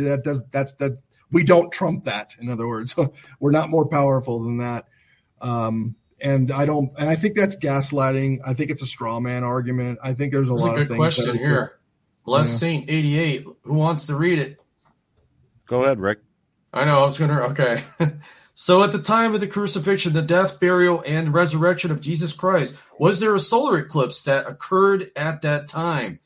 We don't trump that. In other words, we're not more powerful than that. And I think that's gaslighting. I think it's a straw man argument. I think there's a lot of things. That's a good question here. Blessed Saint 88. Who wants to read it? Go ahead, Rick. I know. I was going to. Okay. So at the time of the crucifixion, the death, burial, and resurrection of Jesus Christ, was there a solar eclipse that occurred at that time?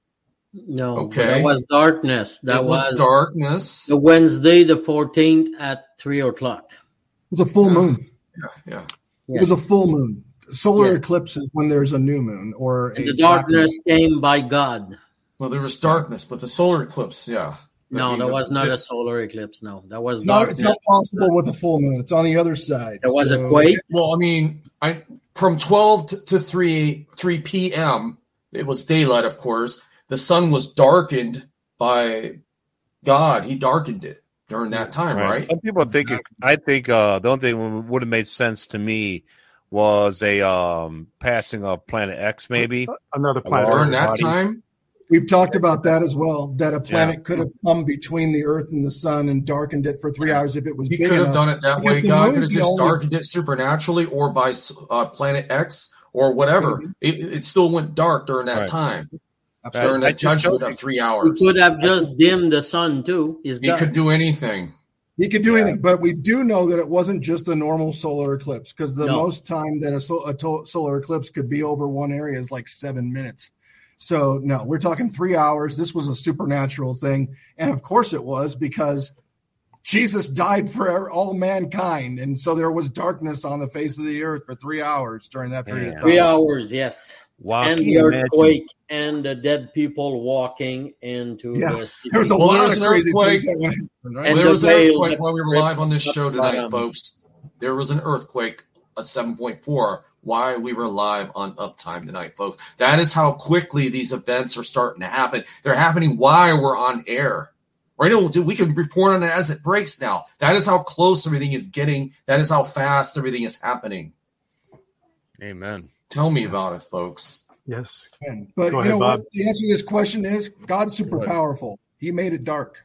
No. Okay. That was darkness. That was darkness. The Wednesday, the 14th at 3:00. It was a full moon. Yeah. It was a full moon. Solar eclipse is when there's a new moon or the darkness came by God. Well, there was darkness, but the solar eclipse, No, that was not a solar eclipse. No, that was darkness. It's not possible with a full moon. It's on the other side. There was a quake. Well, I mean, from 12 to 3 p.m., it was daylight, of course. The sun was darkened by God. He darkened it during that time, right? Some people think I think the only thing that would have made sense to me was a passing of Planet X, maybe another planet during that time. We've talked about that as well, that a planet could have come between the Earth and the sun and darkened it for 3 hours if it was big enough. He could have done it that way. God could have just darkened it supernaturally or by Planet X or whatever. Mm-hmm. It still went dark during that time. During that judgment of 3 hours. He could have just dimmed the sun, too. He could do anything. He could do anything, but we do know that it wasn't just a normal solar eclipse because the most time that a solar eclipse could be over one area is like 7 minutes. So, no, we're talking 3 hours. This was a supernatural thing. And, of course, it was because Jesus died for all mankind. And so there was darkness on the face of the earth for 3 hours during that period of time. 3 hours, yes. Wow. And the earthquake and the dead people walking into the city. There was an earthquake. There was an earthquake while we were live on this show tonight, folks. There was an earthquake, a 7.4. Why we were live on Uptime tonight, folks. That is how quickly these events are starting to happen. They're happening while we're on air. Right? We can report on it as it breaks now. That is how close everything is getting. That is how fast everything is happening. Amen. Tell me about it, folks. Yes. But you know what? The answer to this question is God's super powerful. He made it dark.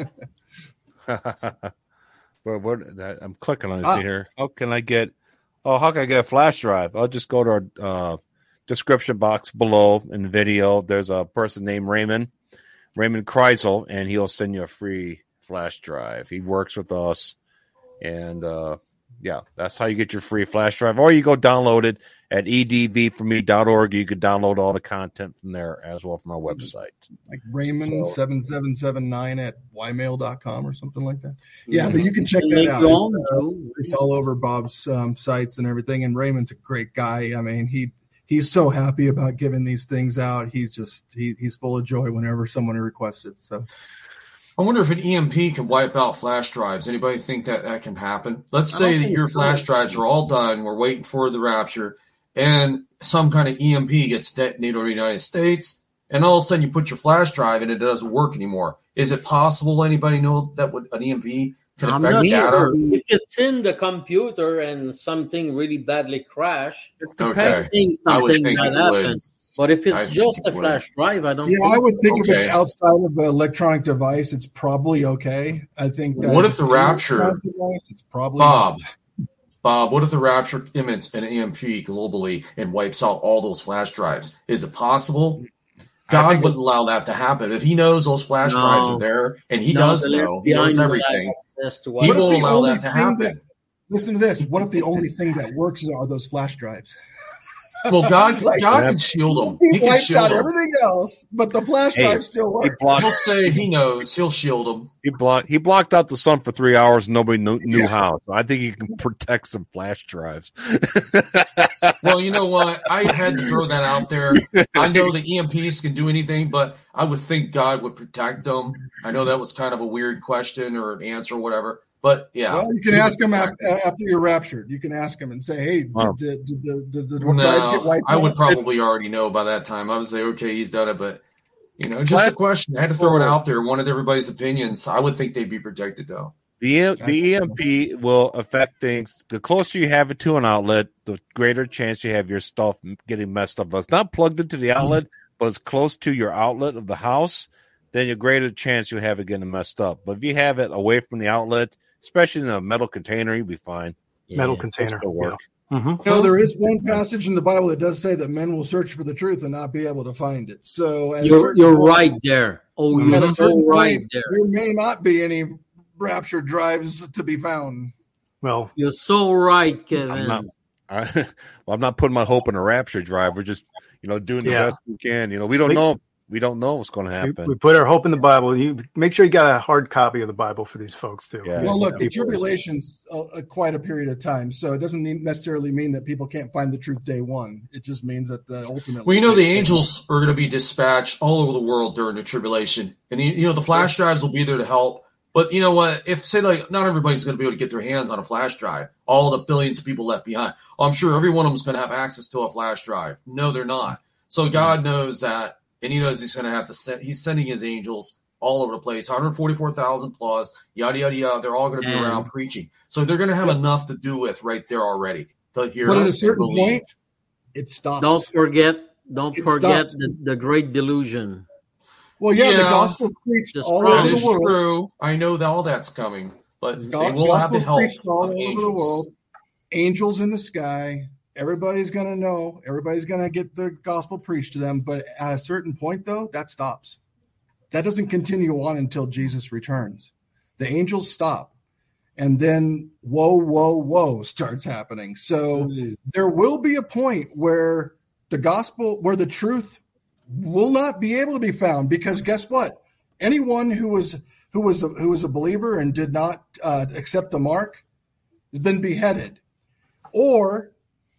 I'm clicking on it here. How can I get a flash drive? I'll just go to our description box below in the video. There's a person named Raymond Kreisel, and he'll send you a free flash drive. He works with us, and that's how you get your free flash drive. Or you go download it at edvforme.org. You could download all the content from there as well from our website. Like Raymond7779 at ymail.com or something like that. Yeah, but you can check that out. It's all over Bob's sites and everything. And Raymond's a great guy. I mean, he's so happy about giving these things out. He's full of joy whenever someone requests it. So I wonder if an EMP can wipe out flash drives. Anybody think that can happen? Let's say that your flash drives are all done. We're waiting for the rapture, and some kind of EMP gets detonated over the United States, and all of a sudden you put your flash drive and it doesn't work anymore. Is it possible anybody know that an EMP can affect data? If it's in the computer and something really badly crashed, I would think it would. But if it's just a flash drive, I don't think I would think if it's outside of the electronic device, it's probably okay. I think what if the rapture? It's probably Bob, Bob, what if the rapture emits an EMP globally and wipes out all those flash drives? Is it possible? God wouldn't allow that to happen. If he knows those flash drives are there, and he does know, he knows everything, he won't allow that to happen. Listen to this. What if the only thing that works are those flash drives? Well, God can shield them. He can shield them. Everything else, but the flash drive still works. He'll say he knows. He'll shield them. He blocked out the sun for 3 hours. And nobody knew how. So I think he can protect some flash drives. Well, you know what? I had to throw that out there. I know the EMPs can do anything, but I would think God would protect them. I know that was kind of a weird question or an answer or whatever. But yeah, well, you can ask him after you're raptured. You can ask him and say, "Hey, did the drives get wiped out?" I would probably already know by that time. I would say, "Okay, he's done it," but just a question. I had to throw it out there. Wanted everybody's opinions. I would think they'd be protected though. The EMP will affect things. The closer you have it to an outlet, the greater chance you have your stuff getting messed up. If it's not plugged into the outlet, but it's close to your outlet of the house, then your greater chance you have it getting messed up. But if you have it away from the outlet, especially in a metal container, you'll be fine. Metal container will work. Yeah. Mm-hmm. There is one passage in the Bible that does say that men will search for the truth and not be able to find it. So you're right there. Oh, you're so right there. There may not be any rapture drives to be found. Well, you're so right, Kevin. I'm not putting my hope in a rapture drive. We're just, doing the best we can. We don't know. We don't know what's going to happen. We put our hope in the Bible. You make sure you got a hard copy of the Bible for these folks too. Yeah. Well, look, the tribulation's quite a period of time, so it doesn't necessarily mean that people can't find the truth day one. It just means that ultimately. Well, the angels are going to be dispatched all over the world during the tribulation, and the flash drives will be there to help. But you know what? If say not everybody's going to be able to get their hands on a flash drive, all the billions of people left behind. I'm sure every one of them is going to have access to a flash drive. No, they're not. So God knows that. And he knows he's going to have to send. He's sending his angels all over the place, 144,000 plus, yada yada yada. They're all going to be around preaching, so they're going to have enough to do with right there already. To hear, but at a certain point, it stops. Don't forget the great delusion. Well, the gospel preached all over the world. True. I know that all that's coming, but they will have the help all over the world. Angels in the sky. Everybody's going to know. Everybody's going to get the gospel preached to them. But at a certain point, though, that stops. That doesn't continue on until Jesus returns. The angels stop. And then whoa starts happening. So there will be a point where the gospel, where the truth will not be able to be found. Because guess what? Anyone who was a believer and did not accept the mark has been beheaded. Or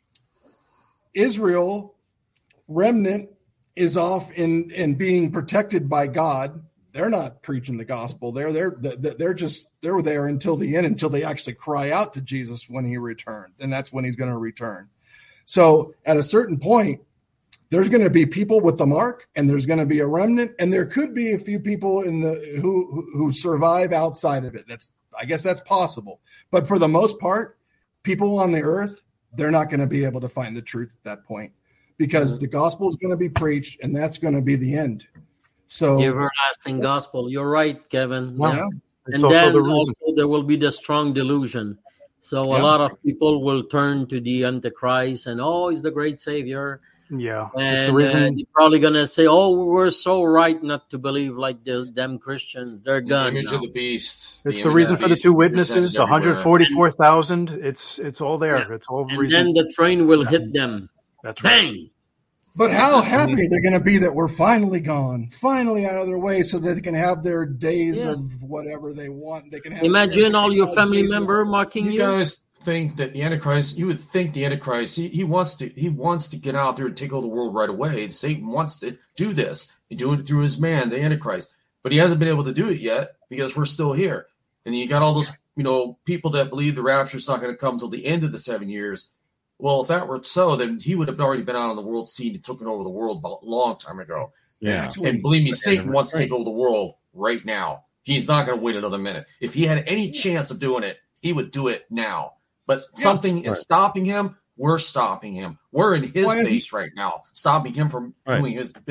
Israel remnant is off in being protected by God. They're not preaching the gospel. They're there until the end, until they actually cry out to Jesus when he returned, and that's when he's going to return. So at a certain point, there's going to be people with the mark, and there's going to be a remnant, and there could be a few people who survive outside of it. I guess that's possible, but for the most part, people on the earth, they're not going to be able to find the truth at that point, because the gospel is going to be preached, and that's going to be the end. So the everlasting gospel. You're right, Kevin. Well, yeah. And then also there will be the strong delusion. So a lot of people will turn to the Antichrist and, he's the great Savior. Yeah. And they're probably going to say, we're so right not to believe like them Christians. They're gone. The image of the beast. It's the reason for the two witnesses, 144,000. It's all there. Yeah. It's all and then the train will hit them. That's right. Bang! But how happy they're going to be that we're finally gone, finally out of their way, so that they can have their days of whatever they want. They can have. Imagine all your family member mocking you. You guys think that the Antichrist? You would think the Antichrist. He wants to get out there and take over the world right away. Satan wants to do this and do it through his man, the Antichrist. But he hasn't been able to do it yet because we're still here. And you got all those people that believe the rapture is not going to come until the end of the 7 years. Well, if that were so, then he would have already been out on the world scene and taken over the world a long time ago. Yeah. And believe me, Satan wants to take over the world right now. He's not going to wait another minute. If he had any chance of doing it, he would do it now. But something is stopping him. We're stopping him. We're in his base right now, stopping him from doing his bid.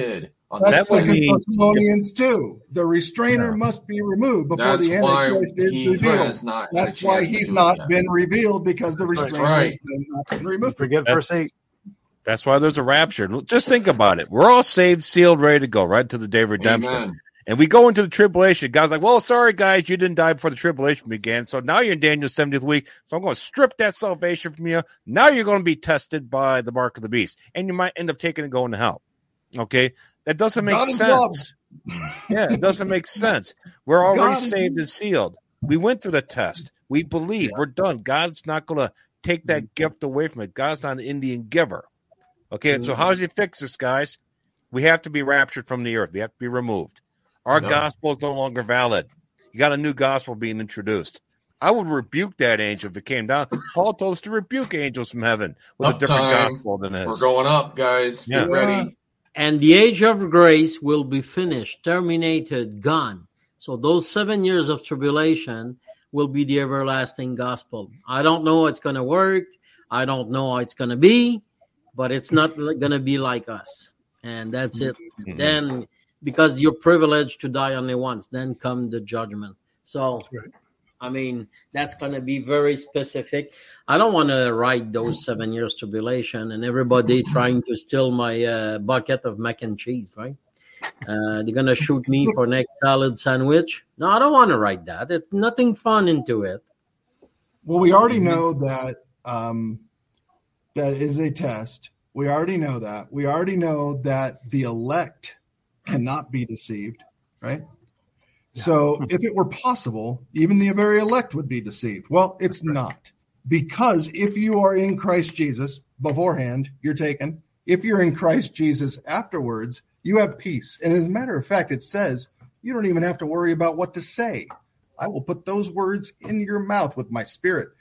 That's Second Thessalonians 2. The restrainer must be removed before the Antichrist is revealed. That's why he's not been revealed, because the restrainer has not been removed. Forget verse 8. That's why there's a rapture. Just think about it. We're all saved, sealed, ready to go, right to the day of redemption. Amen. And we go into the tribulation. God's like, well, sorry, guys, you didn't die before the tribulation began. So now you're in Daniel's 70th week. So I'm going to strip that salvation from you. Now you're going to be tested by the mark of the beast. And you might end up taking and going to hell. Okay? That doesn't make sense. Yeah, it doesn't make sense. We're already saved and sealed. We went through the test. We believe. We're done. God's not going to take that gift away from it. God's not an Indian giver. Okay, so how does he fix this, guys? We have to be raptured from the earth. We have to be removed. Our gospel is no longer valid. You got a new gospel being introduced. I would rebuke that angel if it came down. Paul told us to rebuke angels from heaven with a different gospel than this. We're going up, guys. Get ready. And the age of grace will be finished, terminated, gone. So those 7 years of tribulation will be the everlasting gospel. I don't know how it's going to work. I don't know how it's going to be, but it's not going to be like us. And that's it. Mm-hmm. Then, because you're privileged to die only once, then come the judgment. So, I mean, that's going to be very specific. I don't want to write those 7 years tribulation and everybody trying to steal my bucket of mac and cheese, right? They're going to shoot me for next salad sandwich. No, I don't want to write that. There's nothing fun into it. Well, we already know that that is a test. We already know that. We already know that the elect cannot be deceived, right? Yeah. So if it were possible, even the very elect would be deceived. Well, it's not. Because if you are in Christ Jesus beforehand, you're taken. If you're in Christ Jesus afterwards, you have peace. And as a matter of fact, it says you don't even have to worry about what to say. I will put those words in your mouth with my spirit.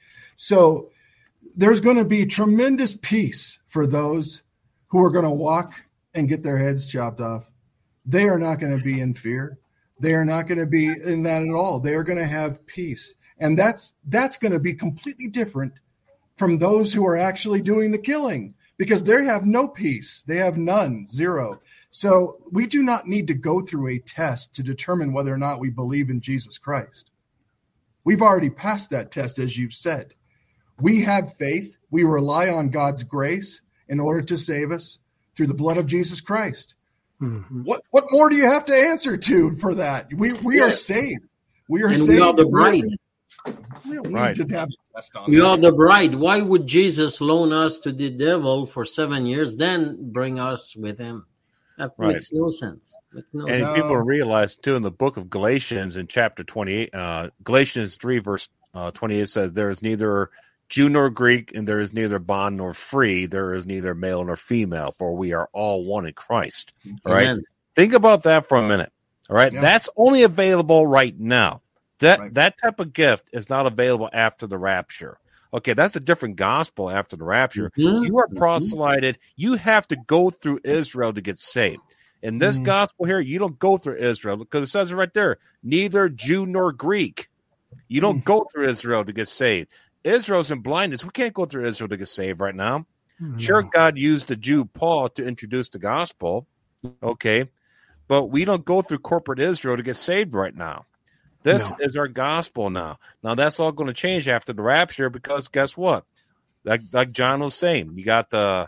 So there's going to be tremendous peace for those who are going to walk and get their heads chopped off. They are not going to be in fear. They are not going to be in that at all. They are going to have peace. And that's going to be completely different from those who are actually doing the killing, because they have no peace. They have none, zero. So we do not need to go through a test to determine whether or not we believe in Jesus Christ. We've already passed that test, as you've said. We have faith. We rely on God's grace in order to save us through the blood of Jesus Christ. Mm-hmm. What more do you have to answer to for that? We are saved. We are saved. We are the bride. We don't need to have a test on We are the bride. Why would Jesus loan us to the devil for 7 years, then bring us with him? That makes no sense. People realize, too, in the book of Galatians in chapter 28, Galatians 3, verse 28 says, there is neither Jew nor Greek, and there is neither bond nor free. There is neither male nor female, for we are all one in Christ. All right. Amen. Think about that for a minute. All right. Yeah. That's only available right now. That type of gift is not available after the rapture. Okay, that's a different gospel after the rapture. Mm-hmm. You are proselyted. You have to go through Israel to get saved. In this gospel here, you don't go through Israel, because it says it right there, neither Jew nor Greek. You don't go through Israel to get saved. Israel's in blindness. We can't go through Israel to get saved right now. Mm-hmm. Sure, God used the Jew Paul to introduce the gospel, okay, but we don't go through corporate Israel to get saved right now. This is our gospel now. Now, that's all going to change after the rapture, because guess what? Like John was saying, you got the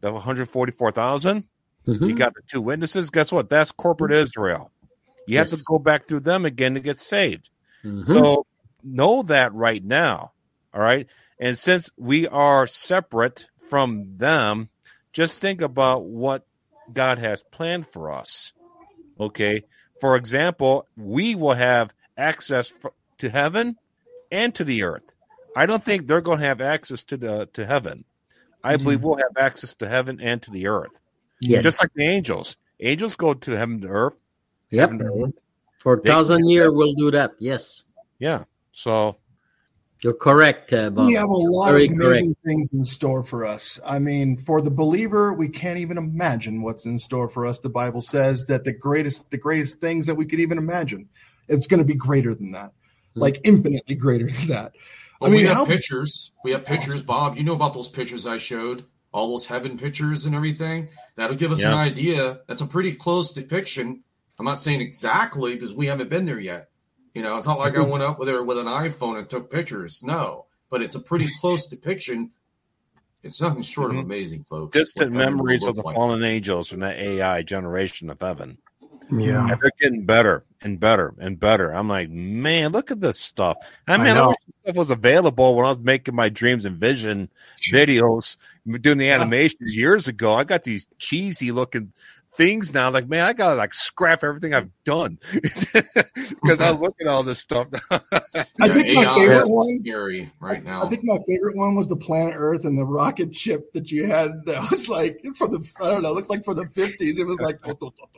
144,000. Mm-hmm. You got the two witnesses. Guess what? That's corporate Israel. You have to go back through them again to get saved. Mm-hmm. So know that right now. All right. And since we are separate from them, just think about what God has planned for us. Okay. For example, we will have access to heaven and to the earth. I don't think they're going to have access to heaven. I believe we'll have access to heaven and to the earth. Yes. Just like the angels. Angels go to heaven to earth. Yep. To earth. For 1,000 years, we'll do that. Yes. Yeah. So you're correct, Bob. We have a lot of amazing things in store for us. I mean, for the believer, we can't even imagine what's in store for us. The Bible says that the greatest things that we could even imagine, it's going to be greater than that, like infinitely greater than that. Well, I mean, we have pictures. We have pictures, Bob. You know about those pictures I showed? all those heaven pictures and everything. That'll give us an idea. That's a pretty close depiction. I'm not saying exactly because we haven't been there yet. It's not like I went up there with an iPhone and took pictures. No, but it's a pretty close depiction. It's nothing short of amazing, folks. Distant memories of the fallen angels from that AI generation of heaven. Yeah. And they're getting better and better and better. I'm like, man, look at this stuff. I wish this stuff was available when I was making my Dreams and Vision videos, doing the animations years ago. I got these cheesy looking things now. Like, man, I gotta like scrap everything I've done because I look at all this stuff. I think my favorite one, scary right now. I think my favorite one was the Planet Earth and the rocket ship that you had. That was like looked like for the 50s. It was like,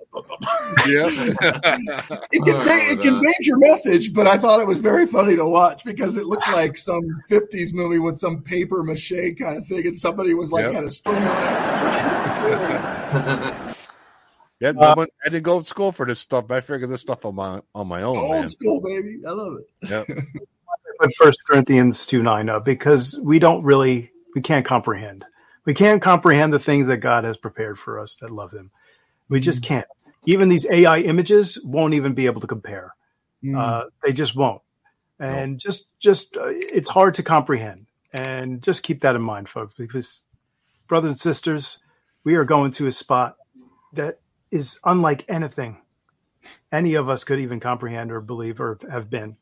it conveyed your message, but I thought it was very funny to watch because it looked like some 50s movie with some paper mache kind of thing, and somebody was like had a string on it. Yeah, I didn't go to school for this stuff. I figured this stuff on my own. Old school, baby. I love it. Yep. I put 1 Corinthians 2:9 up because we can't comprehend. We can't comprehend the things that God has prepared for us that love Him. We just can't. Even these AI images won't even be able to compare. They just won't. And just it's hard to comprehend. And just keep that in mind, folks, because brothers and sisters, we are going to a spot that is unlike anything any of us could even comprehend or believe or have been.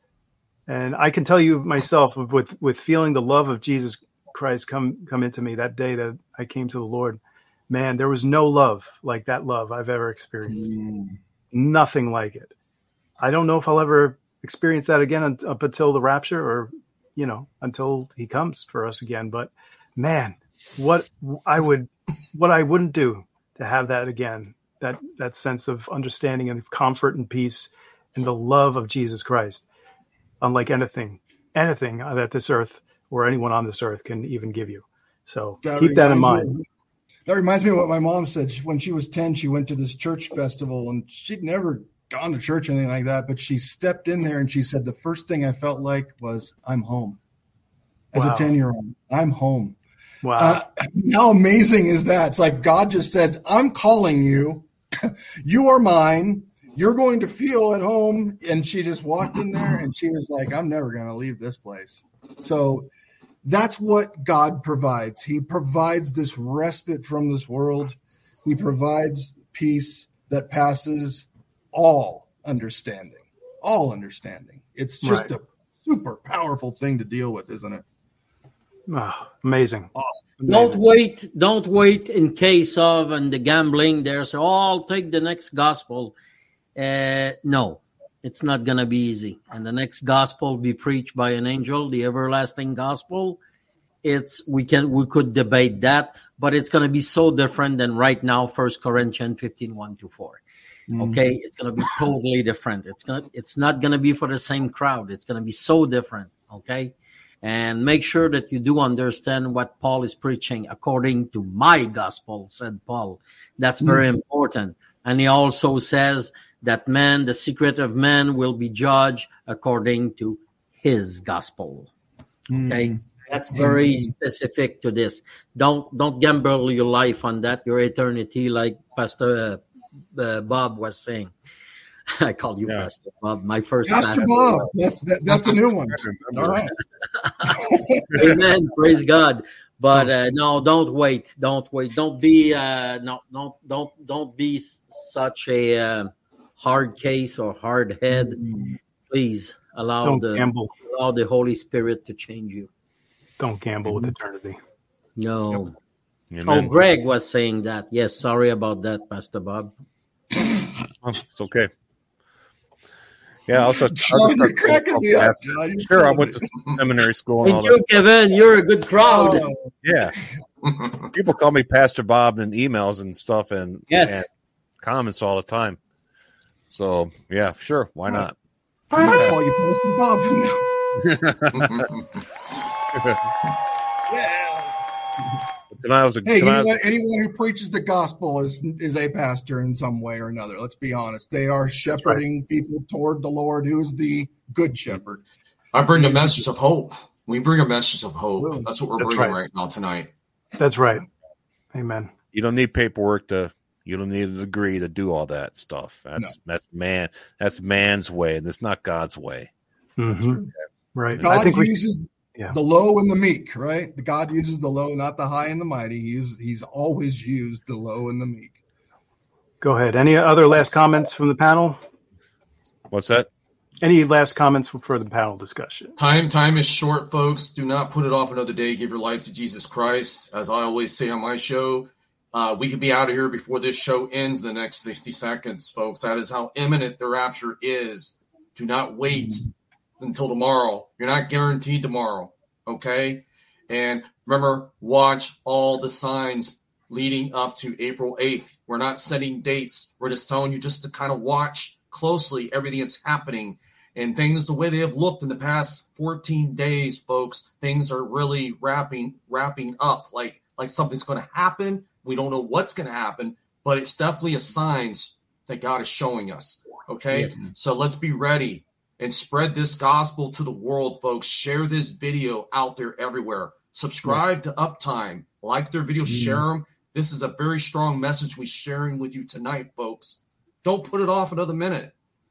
And I can tell you myself with feeling the love of Jesus Christ come into me that day that I came to the Lord, man, there was no love like that love I've ever experienced. Nothing like it. I don't know if I'll ever experience that again up until the rapture or, until He comes for us again. But man, what I wouldn't do to have that again. That sense of understanding and comfort and peace and the love of Jesus Christ, unlike anything that this earth or anyone on this earth can even give you. So keep that in mind. That reminds me of what my mom said. When she was 10, she went to this church festival, and she'd never gone to church or anything like that, but she stepped in there and she said, the first thing I felt like was, I'm home. As a 10-year-old, I'm home. Wow. How amazing is that? It's like God just said, I'm calling you. You are mine. You're going to feel at home. And she just walked in there and she was like, I'm never going to leave this place. So that's what God provides. He provides this respite from this world. He provides peace that passes all understanding. All understanding. It's just a super powerful thing to deal with, isn't it? Oh, amazing. Awesome. Don't wait in case of and the gambling there. So I'll take the next gospel. No, it's not going to be easy. And the next gospel be preached by an angel, the everlasting gospel. We could debate that, but it's going to be so different than right now, 1 Corinthians 15:1-4. Okay, it's going to be totally different. It's not going to be for the same crowd. It's going to be so different. Okay. And make sure that you do understand what Paul is preaching according to my gospel, said Paul. That's very important. And he also says that the secret of man will be judged according to his gospel. Okay? That's very specific to this. Don't gamble your life on that, your eternity, like Pastor Bob was saying. I call you Pastor Bob. My first Pastor Bob. That's a new one. All right. Amen. Praise God. But no, don't wait. Don't be don't be such a hard case or hard head. Please allow the Holy Spirit to change you. Don't gamble with eternity. No. Amen. Oh, Greg was saying that. Yes, sorry about that, Pastor Bob. It's okay. Yeah, also John, you're cracking me up. Sure, I went to seminary school. Thank you, Kevin. You're a good crowd. Yeah, people call me Pastor Bob in emails and stuff, and comments all the time. So yeah, sure, why not? I'm gonna call you Pastor Bob from now. Anyone who preaches the gospel is a pastor in some way or another. Let's be honest. They are shepherding people toward the Lord, who is the good shepherd. I bring a message of hope. We bring a message of hope. That's what we're bringing right now tonight. That's right. Amen. You don't need paperwork you don't need a degree to do all that stuff. That's man's way, and it's not God's way. That's true. Right. God uses the low and the meek, right? God uses the low, not the high and the mighty. He's always used the low and the meek. Go ahead. Any other last comments from the panel? What's that? Any last comments for the panel discussion? Time is short, folks. Do not put it off another day. Give your life to Jesus Christ. As I always say on my show, we could be out of here before this show ends in the next 60 seconds, folks. That is how imminent the rapture is. Do not wait until tomorrow. You're not guaranteed tomorrow, okay? And remember, watch all the signs leading up to April 8th. We're not setting dates. We're just telling you just to kind of watch closely everything that's happening. And things, the way they have looked in the past 14 days, folks, things are really wrapping up like something's going to happen. We don't know what's going to happen, but it's definitely a signs that God is showing us, okay? Yes. So let's be ready and spread this gospel to the world, folks. Share this video out there everywhere. Subscribe to Uptime. Like their videos, share them. This is a very strong message we're sharing with you tonight, folks. Don't put it off another minute.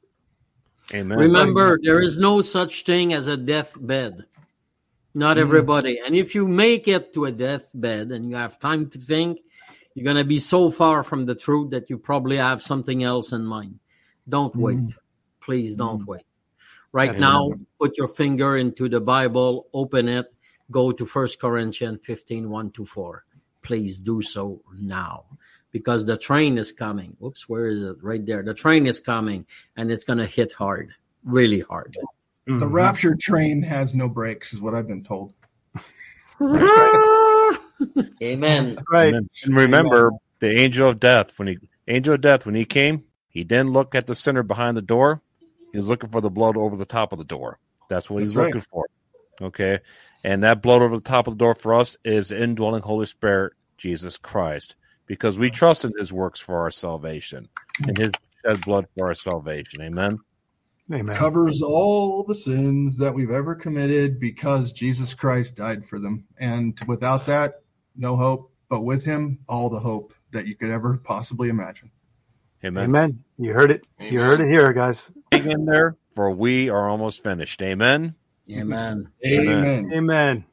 Amen. Remember, there is no such thing as a deathbed. Not everybody. And if you make it to a deathbed and you have time to think, you're going to be so far from the truth that you probably have something else in mind. Don't wait. Please don't wait. Right now, put your finger into the Bible, open it, go to 1 Corinthians 15, 1-4. Please do so now. Because the train is coming. Oops, where is it? Right there. The train is coming, and it's going to hit hard, really hard. The rapture train has no brakes, is what I've been told. That's right. Amen. Right. And remember, the angel of death, when he came, he didn't look at the sinner behind the door. He was looking for the blood over the top of the door. That's what he's looking for. Okay? And that blood over the top of the door for us is indwelling Holy Spirit, Jesus Christ. Because we trust in his works for our salvation and his shed blood for our salvation. Amen. Amen. Covers all the sins that we've ever committed because Jesus Christ died for them. And without that, no hope. But with him, all the hope that you could ever possibly imagine. Amen. Amen. You heard it. Amen. You heard it here, guys. Hang in there, for we are almost finished. Amen. Amen. Amen. Amen.